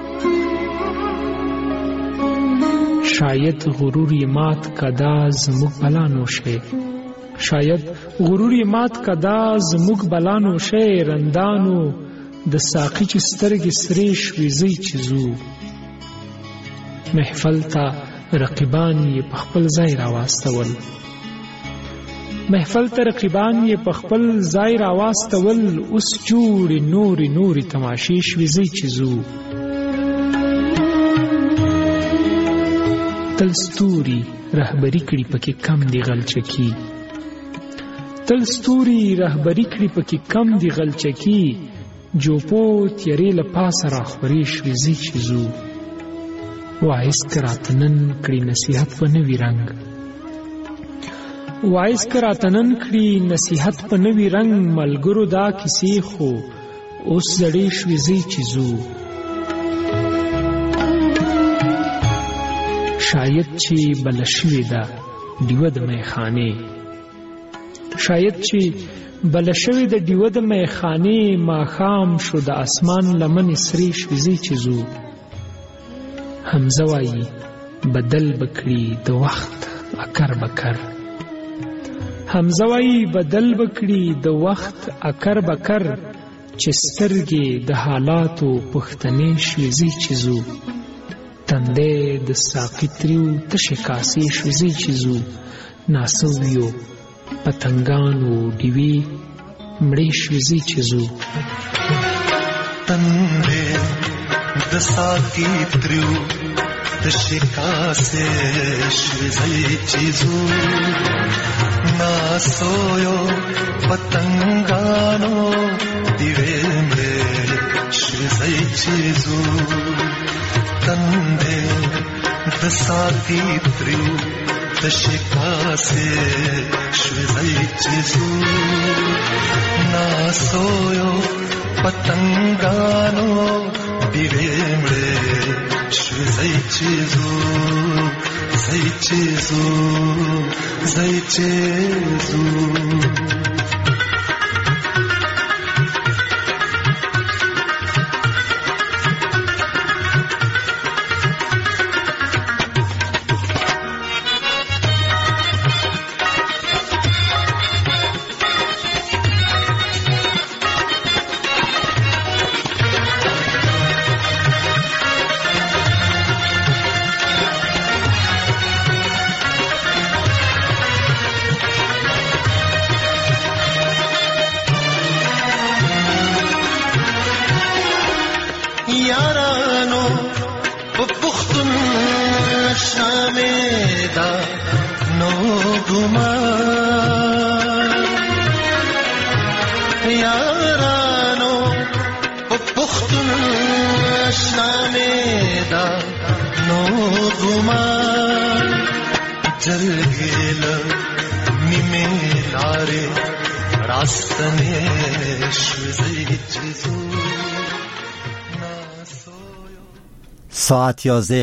شاید غرور یې مات کدا زموږ بلانو شي شاید غرور یې مات کدا زموږ بلانو شي رندانو د ساقي چې سترګې سرې شوې زی چیزو محفل ته رقیبان یې په خپل ځای راواستول محفل ته رقیبان یې په خپل ځای راواستول اوس جوړې نورې نورې تماشې شوې زی چیزو تل ستوري رهبري کړي پکې کم دی غلچکی تل ستوري رهبري کړي پکې کم دی غلچکی جوپو تیرې له پاسه راخورې شوې زی چیزو وایس کراتنن کړي نصیحت په نوي رنګ وایس کراتنن کړي نصیحت په نوي رنګ ملګرو دا کیسې خو اوس زړې شوې زی چیزو شاید چې بل شوې ده ډیوه د میخانې شاید چې بل شوې ده ډیوه د میخانې ماښام شو د اسمان لمنې سرې شوې زی چیزو حمزه وایي بدل بکړي د وخت اکر بکر حمزه وایي بدل بکړي د وخت اکر بکر چې سترګې د حالاتو پښتنې شوې زی چیزو تنده د ساقی تریو تشی کاسې شوزي چیزو ناسویو پتنګانو دیوی مړې شوزي چیزو تنده د ساقی تریو تشی کاسې شوزي چیزو ناسویو پتنګانو دیوی مړې شوزي چیزو تنده د ساقی تریو تشی کاسې شوزي چیزو ناسویو پتنګانو دیوی مړې شوزي چیزو زی چیزو زی چیزو شامیدا نو گما یارانو پختون شامیدا نو گما جلگیل نیمه لاره راستنش وزی چیزو ساعت یازده